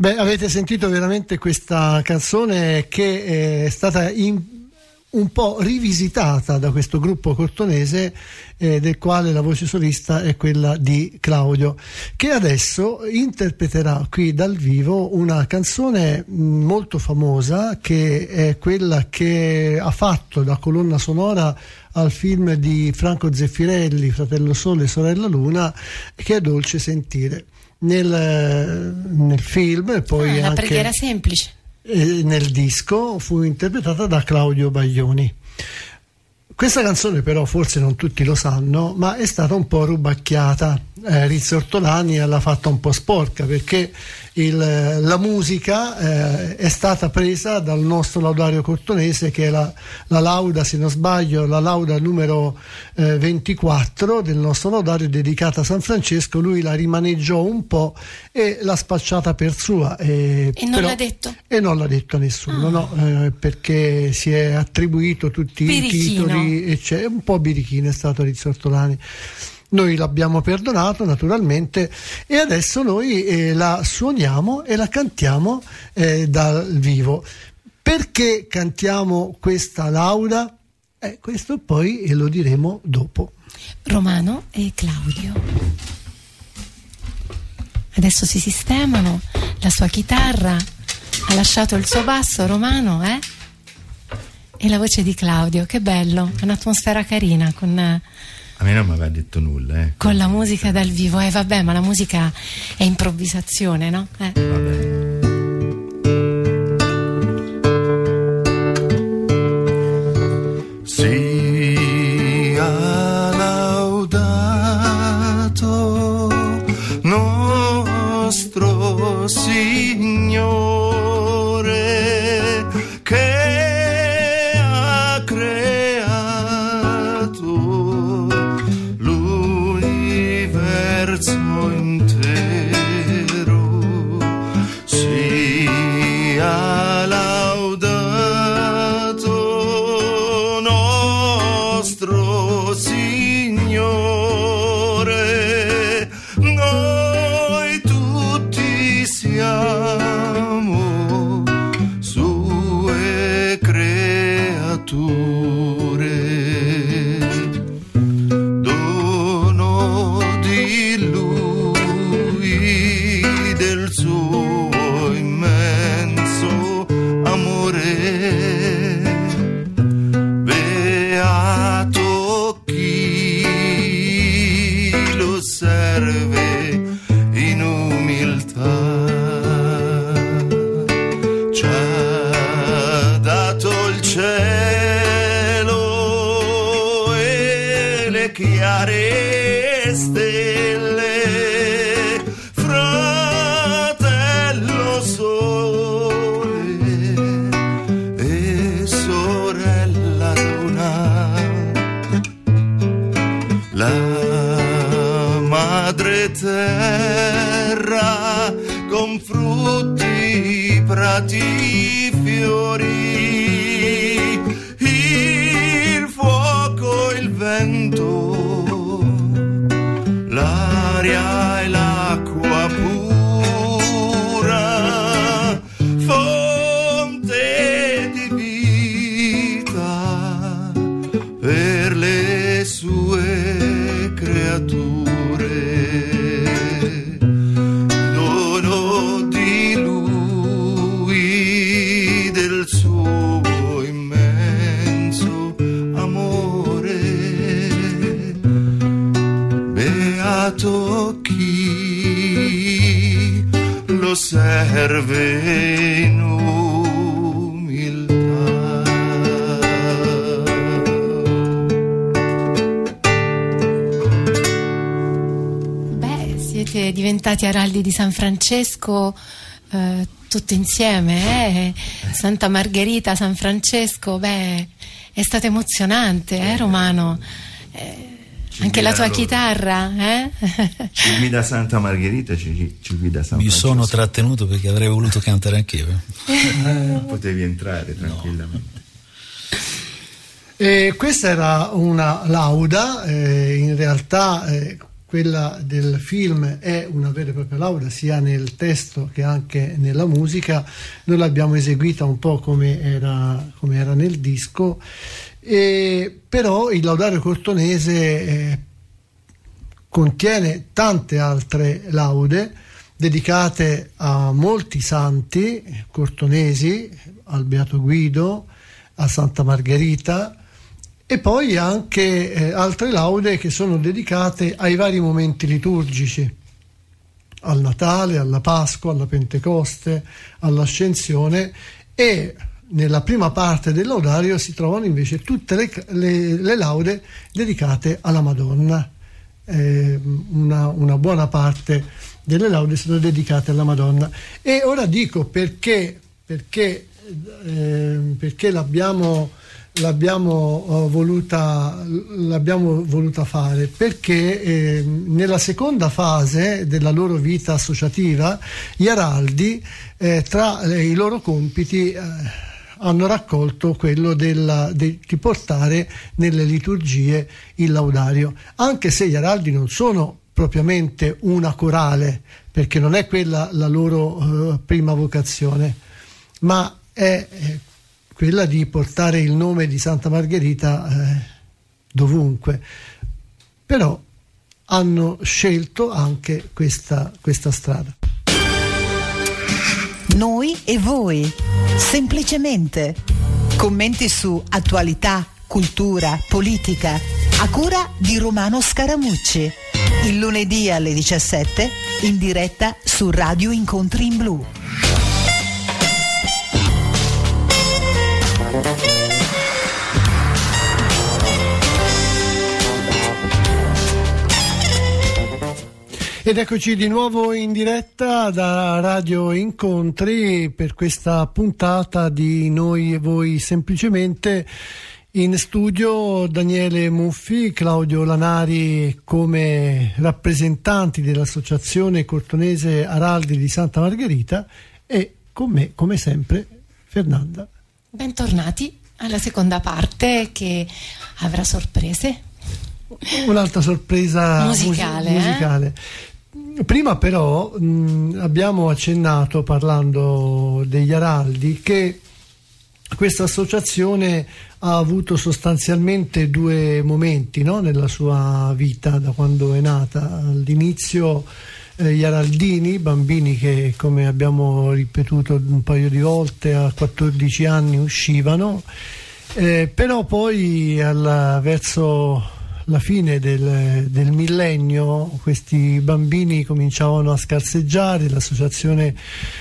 Beh, avete sentito veramente questa canzone che è stata un po' rivisitata da questo gruppo cortonese, del quale la voce solista è quella di Claudio, che adesso interpreterà qui dal vivo una canzone molto famosa, che è quella che ha fatto da colonna sonora al film di Franco Zeffirelli, Fratello Sole e Sorella Luna, che è Dolce Sentire. Nel film e poi la anche preghiera semplice. Nel disco fu interpretata da Claudio Baglioni. Questa canzone però forse non tutti lo sanno, ma è stata un po' rubacchiata. Rizzo Ortolani l'ha fatta un po' sporca, perché la musica è stata presa dal nostro laudario cortonese, che è la lauda, se non sbaglio, la lauda numero 24 del nostro laudario, dedicata a San Francesco. Lui la rimaneggiò un po' e l'ha spacciata per sua. Non l'ha detto? E non l'ha detto a nessuno, no, perché si è attribuito tutti i titoli, e c'è un po' birichino è stato Rizzo Ortolani. Noi l'abbiamo perdonato naturalmente, e adesso noi la suoniamo e la cantiamo dal vivo. Perché cantiamo questa lauda? Questo poi lo diremo dopo. Romano e Claudio adesso si sistemano, la sua chitarra ha lasciato il suo basso, Romano, e la voce di Claudio. Che bello, un'atmosfera carina con... A me non mi aveva detto nulla. Con la musica dal vivo, vabbè, ma la musica è improvvisazione, no? Vabbè. Sia laudato nostro Signore, che ha creato l'universo intero. Sia laudato nostro Signore, noi tutti siamo sue creature, dono di Lui, del suo immenso amore. Beato chi lo serve in umiltà, ci ha dato il cielo e le chiare stelle, fratello sole e sorella luna, la madre terra con frutti, prati, fiori, il fuoco, il vento, l'aria e l'acqua pura, fonte di vita per le sue creature, dono di Lui, del suo immenso amore. Beato chi lo serve in umiltà. Beh, siete diventati araldi di San Francesco tutti insieme, Santa Margherita, San Francesco. Beh, è stato emozionante, Romano? Anche la tua chitarra, Ci guida Santa Margherita, ci guida San Francesco. Mi sono trattenuto perché avrei voluto cantare anch'io. Potevi entrare tranquillamente. Questa era una lauda, in realtà quella del film è una vera e propria lauda sia nel testo che anche nella musica. Noi l'abbiamo eseguita un po' come era nel disco, però il Laudario Cortonese contiene tante altre laude dedicate a molti santi cortonesi, al Beato Guido, a Santa Margherita, e poi anche altre laude che sono dedicate ai vari momenti liturgici, al Natale, alla Pasqua, alla Pentecoste, all'Ascensione, e nella prima parte del laudario si trovano invece tutte le laude dedicate alla Madonna. Una buona parte delle laude sono dedicate alla Madonna. E ora dico perché l'abbiamo voluta fare, perché nella seconda fase della loro vita associativa gli araldi, tra i loro compiti, hanno raccolto quello di portare nelle liturgie il laudario, anche se gli araldi non sono propriamente una corale, perché non è quella la loro prima vocazione, ma è quella di portare il nome di Santa Margherita dovunque. Però hanno scelto anche questa strada. Noi e voi, semplicemente. Commenti su attualità, cultura, politica, a cura di Romano Scaramucci. Il lunedì alle 17 in diretta su Radio Incontri in Blu. Ed eccoci di nuovo in diretta da Radio Incontri per questa puntata di Noi e Voi Semplicemente. In studio Daniele Muffi, Claudio Lanari come rappresentanti dell'Associazione Cortonese Araldi di Santa Margherita, e con me, come sempre, Fernanda. Bentornati alla seconda parte che avrà sorprese. Un'altra sorpresa musicale. Prima però abbiamo accennato, parlando degli araldi, che questa associazione ha avuto sostanzialmente due momenti, no? Nella sua vita, da quando è nata. All'inizio gli araldini, bambini che, come abbiamo ripetuto un paio di volte, a 14 anni uscivano, però poi verso la fine del millennio questi bambini cominciavano a scarseggiare, l'associazione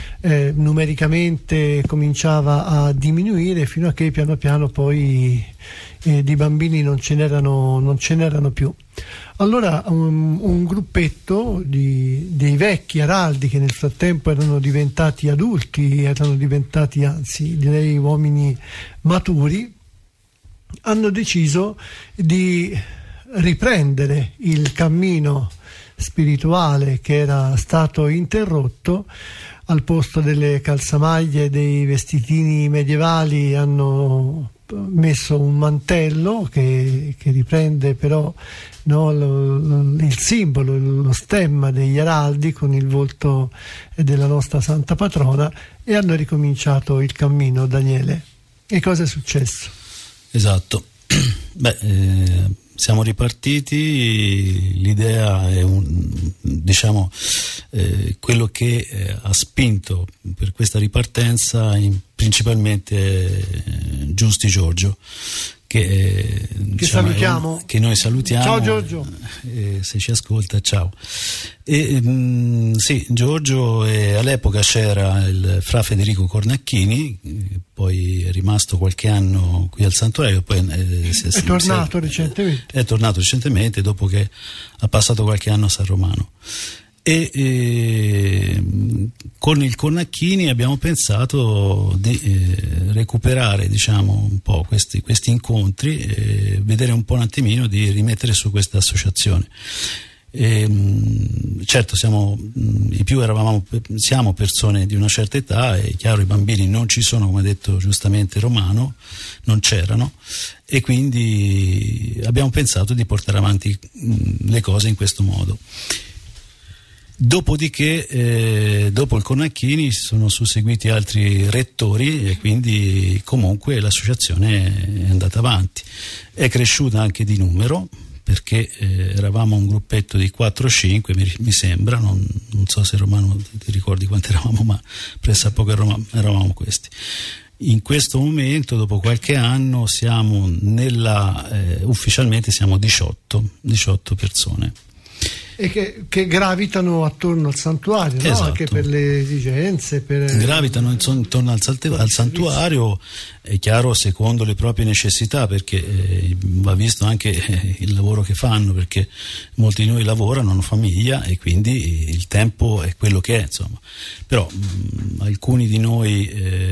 numericamente cominciava a diminuire, fino a che piano piano poi di bambini non ce n'erano più. Allora un gruppetto dei vecchi araldi, che nel frattempo erano diventati adulti, erano diventati, anzi direi, uomini maturi, hanno deciso di riprendere il cammino spirituale che era stato interrotto. Al posto delle calzamaglie e dei vestitini medievali hanno messo un mantello che riprende però, no, il simbolo, lo stemma degli araldi con il volto della nostra santa patrona, e hanno ricominciato il cammino. Daniele, che cosa è successo? Esatto. Siamo ripartiti, l'idea è quello che ha spinto per questa ripartenza principalmente Giusti Giorgio, che salutiamo, che noi salutiamo. Ciao Giorgio, se ci ascolta, ciao. Sì, Giorgio, all'epoca c'era il fra Federico Cornacchini, poi è rimasto qualche anno qui al santuario, poi è tornato recentemente, dopo che ha passato qualche anno a San Romano. E con il Cornacchini abbiamo pensato di recuperare, un po' questi incontri, e vedere un po' un attimino di rimettere su questa associazione. Certo siamo persone di una certa età, è chiaro, i bambini non ci sono, come ha detto giustamente Romano, non c'erano, e quindi abbiamo pensato di portare avanti le cose in questo modo. Dopodiché, dopo il Cornacchini sono susseguiti altri rettori e quindi comunque l'associazione è andata avanti, è cresciuta anche di numero, perché eravamo un gruppetto di 4-5 mi sembra, non so se Romano ti ricordi quanti eravamo, ma pressappoco eravamo questi. In questo momento, dopo qualche anno, siamo ufficialmente siamo 18 persone. E che gravitano attorno al santuario, esatto. No? Anche per le esigenze. Gravitano intorno al santuario, è chiaro, secondo le proprie necessità, perché va visto anche il lavoro che fanno, perché molti di noi lavorano, hanno famiglia e quindi il tempo è quello che è, insomma. Però alcuni di noi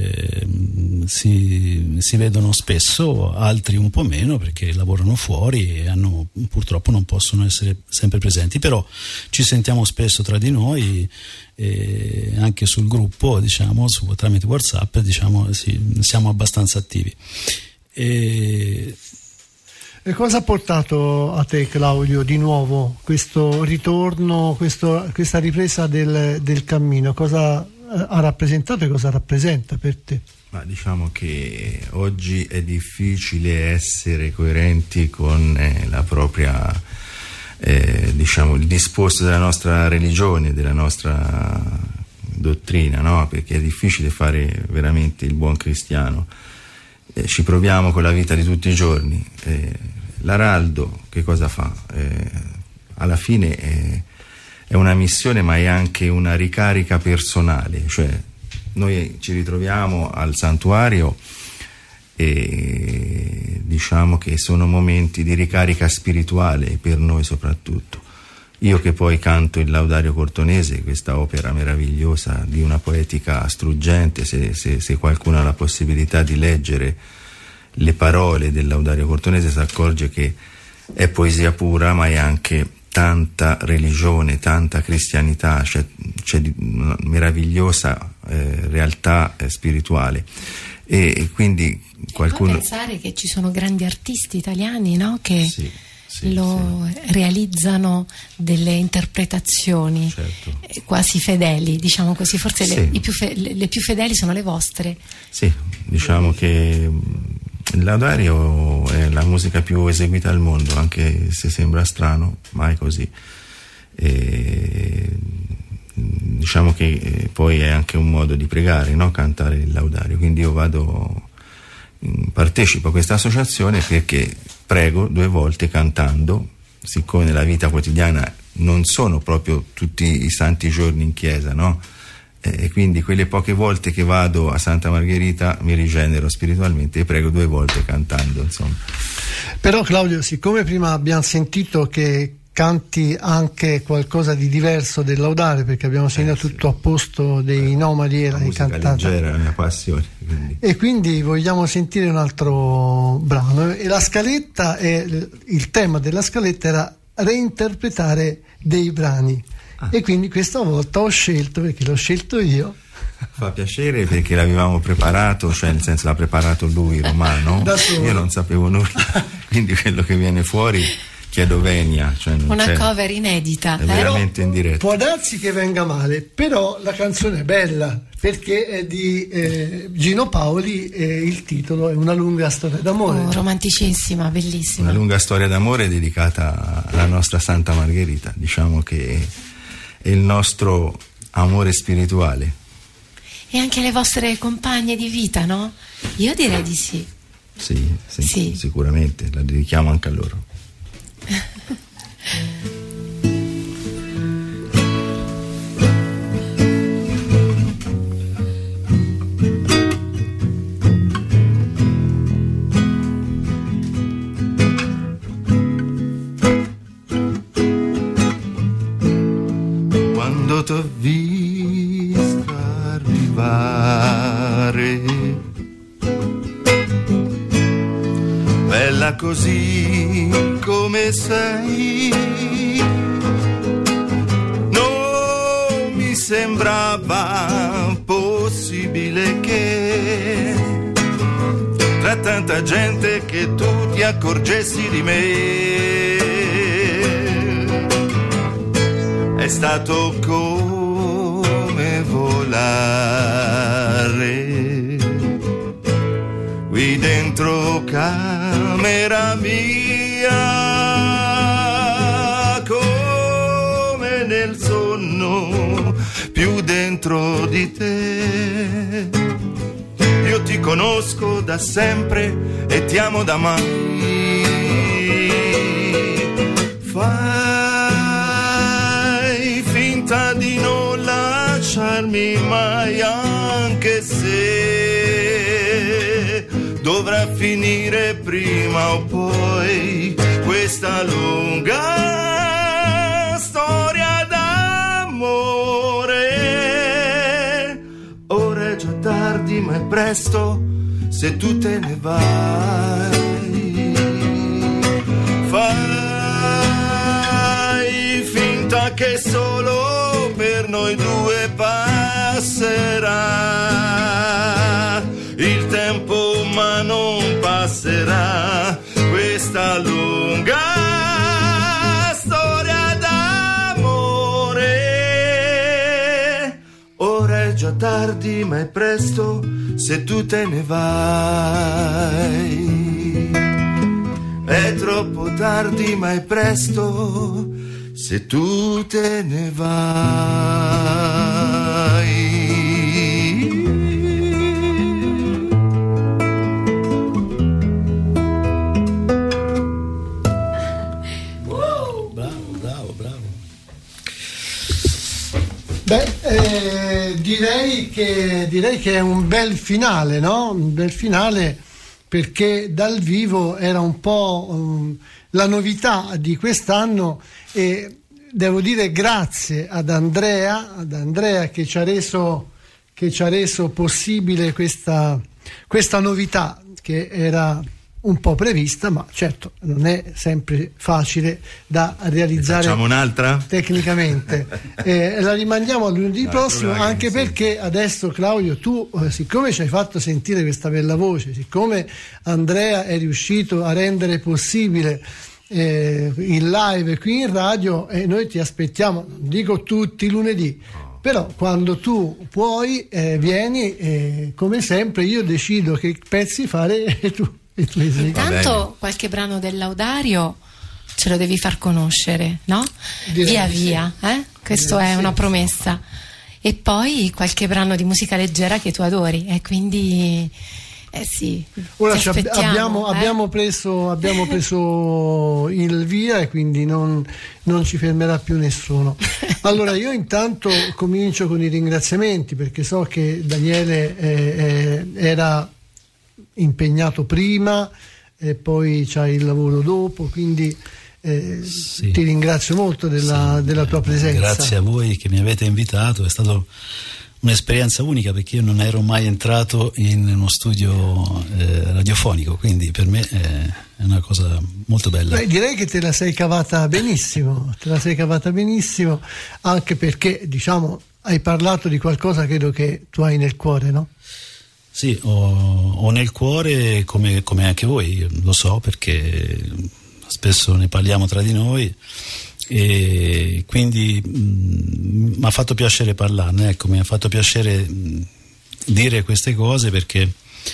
si vedono spesso, altri un po' meno, perché lavorano fuori e purtroppo non possono essere sempre presenti, però ci sentiamo spesso tra di noi, anche sul gruppo, diciamo, tramite WhatsApp, diciamo, siamo abbastanza attivi. E cosa ha portato a te, Claudio, di nuovo questo ritorno, questa ripresa del cammino? Cosa ha rappresentato e cosa rappresenta per te? Ma diciamo che oggi è difficile essere coerenti con la propria diciamo il disposto della nostra religione, della nostra dottrina, no? Perché è difficile fare veramente il buon cristiano. Ci proviamo con la vita di tutti i giorni. L'Araldo che cosa fa? Alla fine è una missione, ma è anche una ricarica personale, cioè noi ci ritroviamo al santuario e diciamo che sono momenti di ricarica spirituale per noi soprattutto. Io che poi canto il Laudario Cortonese, questa opera meravigliosa di una poetica struggente, se qualcuno ha la possibilità di leggere le parole del Laudario Cortonese si accorge che è poesia pura, ma è anche tanta religione, tanta cristianità, c'è una meravigliosa realtà spirituale. E quindi qualcuno... pensare che ci sono grandi artisti italiani, no? Che realizzano delle interpretazioni, certo, quasi fedeli, diciamo così, forse le più fedeli sono le vostre. Sì, diciamo che il Laudario è la musica più eseguita al mondo, anche se sembra strano, ma è così. Diciamo che poi è anche un modo di pregare, no? Cantare il Laudario, quindi io partecipo a questa associazione perché prego 2 volte cantando, siccome nella vita quotidiana non sono proprio tutti i santi giorni in chiesa, no? E quindi quelle poche volte che vado a Santa Margherita mi rigenero spiritualmente e prego 2 volte cantando, insomma. Però Claudio, siccome prima abbiamo sentito che canti anche qualcosa di diverso del Laudario, perché abbiamo sentito tutto a posto dei nomadi e l'hai cantata, leggera è la mia passione, e quindi vogliamo sentire un altro brano, e la scaletta il tema della scaletta era reinterpretare dei brani, e quindi questa volta ho scelto, perché l'ho scelto io. Fa piacere perché l'avevamo preparato, cioè nel senso l'ha preparato lui, Romano, io non sapevo nulla, quindi quello che viene fuori chiedo venia, cioè una cover inedita, è veramente in diretta. Può darsi che venga male, però la canzone è bella perché è di Gino Paoli e il titolo è Una lunga storia d'amore. Romanticissima, bellissima. Una lunga storia d'amore dedicata alla nostra Santa Margherita, diciamo che è il nostro amore spirituale. E anche le vostre compagne di vita, no? Io direi di sì. Sì, sicuramente, la dedichiamo anche a loro. Quando t'ho vista arrivare, bella così come sei, sembrava possibile che tra tanta gente che tu ti accorgessi di me. È stato come volare qui dentro camera mia, come nel sonno più dentro di te. Io ti conosco da sempre e ti amo da mai. Fai finta di non lasciarmi mai, anche se dovrà finire prima o poi questa lunga storia d'amore. Ora è già tardi ma è presto se tu te ne vai. Fai finta che solo per noi due passerà il tempo, ma non passerà questa lunga storia d'amore. Ora è già tardi ma è presto se tu te ne vai. È troppo tardi ma è presto se tu te ne vai. Direi che è un bel finale, no? Un bel finale, perché dal vivo era un po' la novità di quest'anno, e devo dire grazie ad Andrea che ci ha reso possibile questa novità, che era un po' prevista, ma certo non è sempre facile da realizzare. Facciamo un'altra? Tecnicamente. La rimandiamo a lunedì prossimo, anche perché adesso, Claudio, tu, siccome ci hai fatto sentire questa bella voce, siccome Andrea è riuscito a rendere possibile il live qui in radio, noi ti aspettiamo, non dico tutti i lunedì, però quando tu puoi vieni, come sempre io decido che pezzi fare e tu intanto qualche brano del Laudario ce lo devi far conoscere, no? Via via, questo è una promessa. E poi qualche brano di musica leggera che tu adori, e quindi sì. Ora abbiamo preso il via, e quindi non ci fermerà più nessuno. Allora io intanto comincio con i ringraziamenti, perché so che Daniele era impegnato prima e poi c'hai il lavoro dopo, quindi sì, ti ringrazio molto della tua presenza. Grazie a voi che mi avete invitato, è stata un'esperienza unica, perché io non ero mai entrato in uno studio radiofonico, quindi per me è una cosa molto bella. Direi che te la sei cavata benissimo, anche perché, diciamo, hai parlato di qualcosa credo che tu hai nel cuore, no? Sì, ho nel cuore, come anche voi, lo so, perché spesso ne parliamo tra di noi, e quindi mi ha fatto piacere parlarne, ecco, mi ha fatto piacere dire queste cose, perché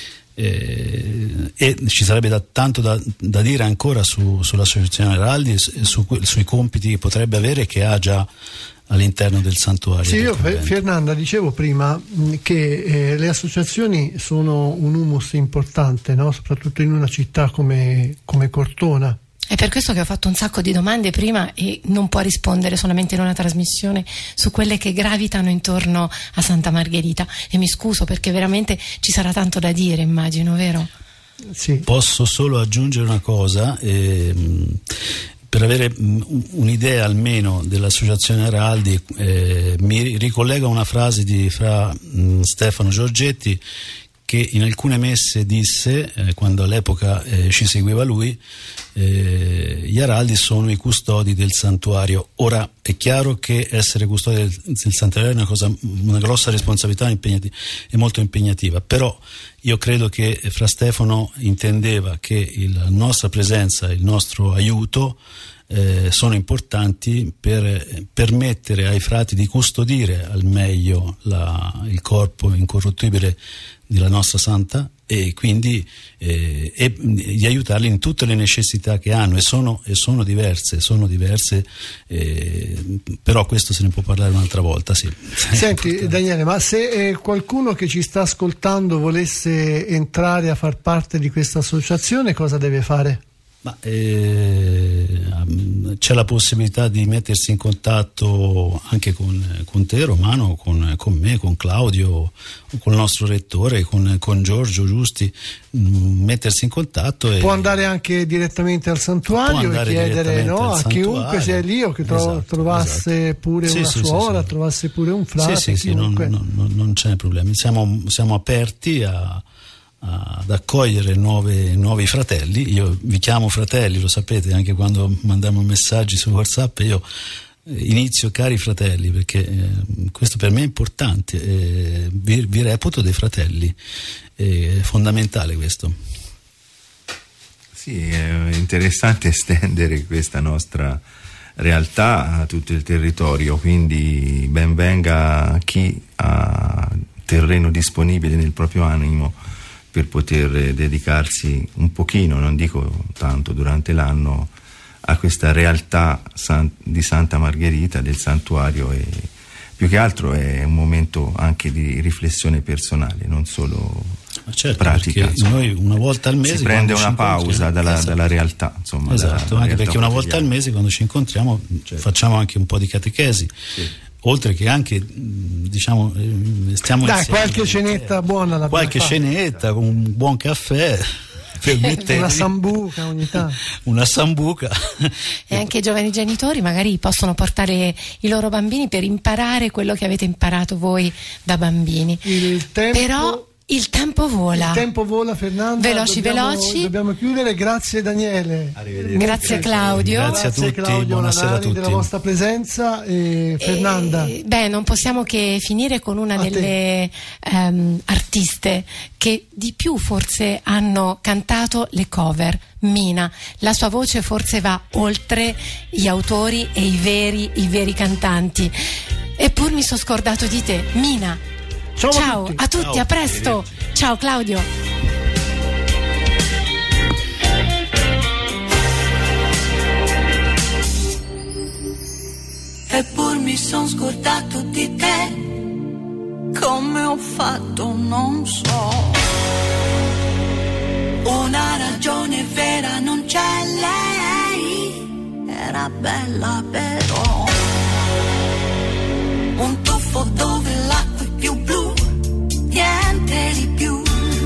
e ci sarebbe tanto da dire ancora sull'Associazione Araldi e sui compiti che potrebbe avere, che ha già all'interno del santuario. Sì, io Fernanda dicevo prima che le associazioni sono un humus importante, no? Soprattutto in una città come Cortona. È per questo che ho fatto un sacco di domande prima, e non può rispondere solamente in una trasmissione su quelle che gravitano intorno a Santa Margherita, e mi scuso perché veramente ci sarà tanto da dire, immagino, vero? Sì. Posso solo aggiungere una cosa, per avere un'idea almeno dell'Associazione Araldi, mi ricollega a una frase di fra Stefano Giorgetti, che in alcune messe disse, quando all'epoca ci seguiva lui, gli araldi sono i custodi del santuario. Ora è chiaro che essere custodi del santuario è una grossa responsabilità, è molto impegnativa, però io credo che Fra Stefano intendeva che la nostra presenza, il nostro aiuto sono importanti per permettere ai frati di custodire al meglio il corpo incorruttibile della nostra santa, e quindi di aiutarli in tutte le necessità che hanno, e sono diverse, però questo se ne può parlare un'altra volta. Sì. Senti Daniele, ma se qualcuno che ci sta ascoltando volesse entrare a far parte di questa associazione, cosa deve fare? C'è la possibilità di mettersi in contatto anche con te Romano, con me, con Claudio, con il nostro rettore, con Giorgio Giusti, mettersi in contatto. Può andare anche direttamente al santuario e chiedere a chiunque sia lì, o che trovasse pure una suora, trovasse pure un frate. Sì, non c'è problema, siamo aperti ad accogliere nuovi fratelli. Io vi chiamo fratelli, lo sapete, anche quando mandiamo messaggi su WhatsApp io inizio cari fratelli, perché questo per me è importante, vi reputo dei fratelli, è fondamentale questo. Sì, è interessante estendere questa nostra realtà a tutto il territorio, quindi ben venga chi ha terreno disponibile nel proprio animo per poter dedicarsi un pochino, non dico tanto, durante l'anno a questa realtà di Santa Margherita, del santuario, e più che altro è un momento anche di riflessione personale, non solo pratica. Noi una volta al mese si prende una pausa dalla realtà, insomma. Esatto, anche perché una volta al mese quando ci incontriamo facciamo anche un po' di catechesi. Sì. Oltre che anche stiamo insieme, qualche cenetta buona, qualche cenetta con un buon caffè, una sambuca ogni tanto. Una sambuca. E anche i giovani genitori magari possono portare i loro bambini per imparare quello che avete imparato voi da bambini. Il tempo vola. Il tempo vola, Fernanda. Veloci. Dobbiamo chiudere. Grazie Daniele. Grazie Claudio. Grazie a tutti. Claudio, buonasera a tutti. Della vostra presenza. Fernanda. Non possiamo che finire con una delle artiste che di più forse hanno cantato le cover. Mina, la sua voce forse va oltre gli autori e i veri cantanti. Eppur mi sono scordato di te, Mina. Ciao a tutti, a presto. Ciao Claudio. Eppur mi son scordato di te, come ho fatto non so. Una ragione vera non c'è, lei era bella però. Un tuffo dove l'acqua è più blu, niente di più.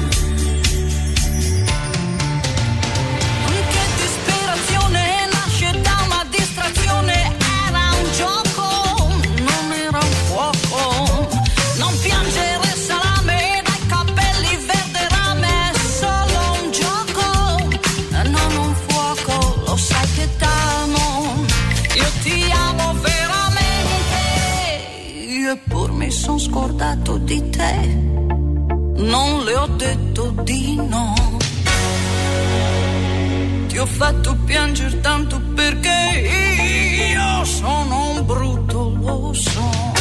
Che disperazione nasce da una distrazione, era un gioco, non era un fuoco. Non piangere salame dai capelli verde rame, è solo un gioco, non un fuoco. Lo sai che t'amo, io ti amo veramente. Eppur mi son scordato di te, non le ho detto di no. Ti ho fatto piangere tanto perché io sono un brutto, lo so.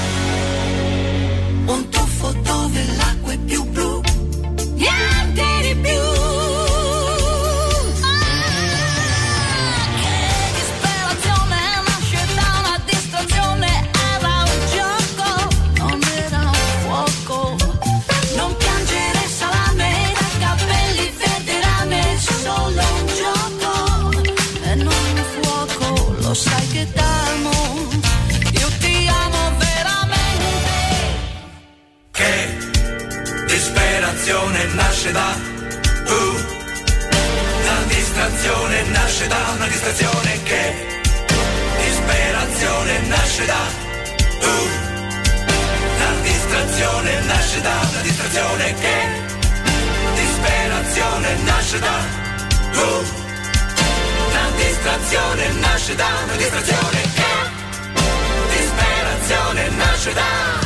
Un tuffo dove l'acqua è più blu, niente di più. Lo sai che t'amo, io ti amo veramente. Che disperazione nasce da la distrazione nasce da una distrazione. Che disperazione nasce da la distrazione nasce da una distrazione. Che nasce da una distrazione, nasce da una distrazione, disperazione nasce da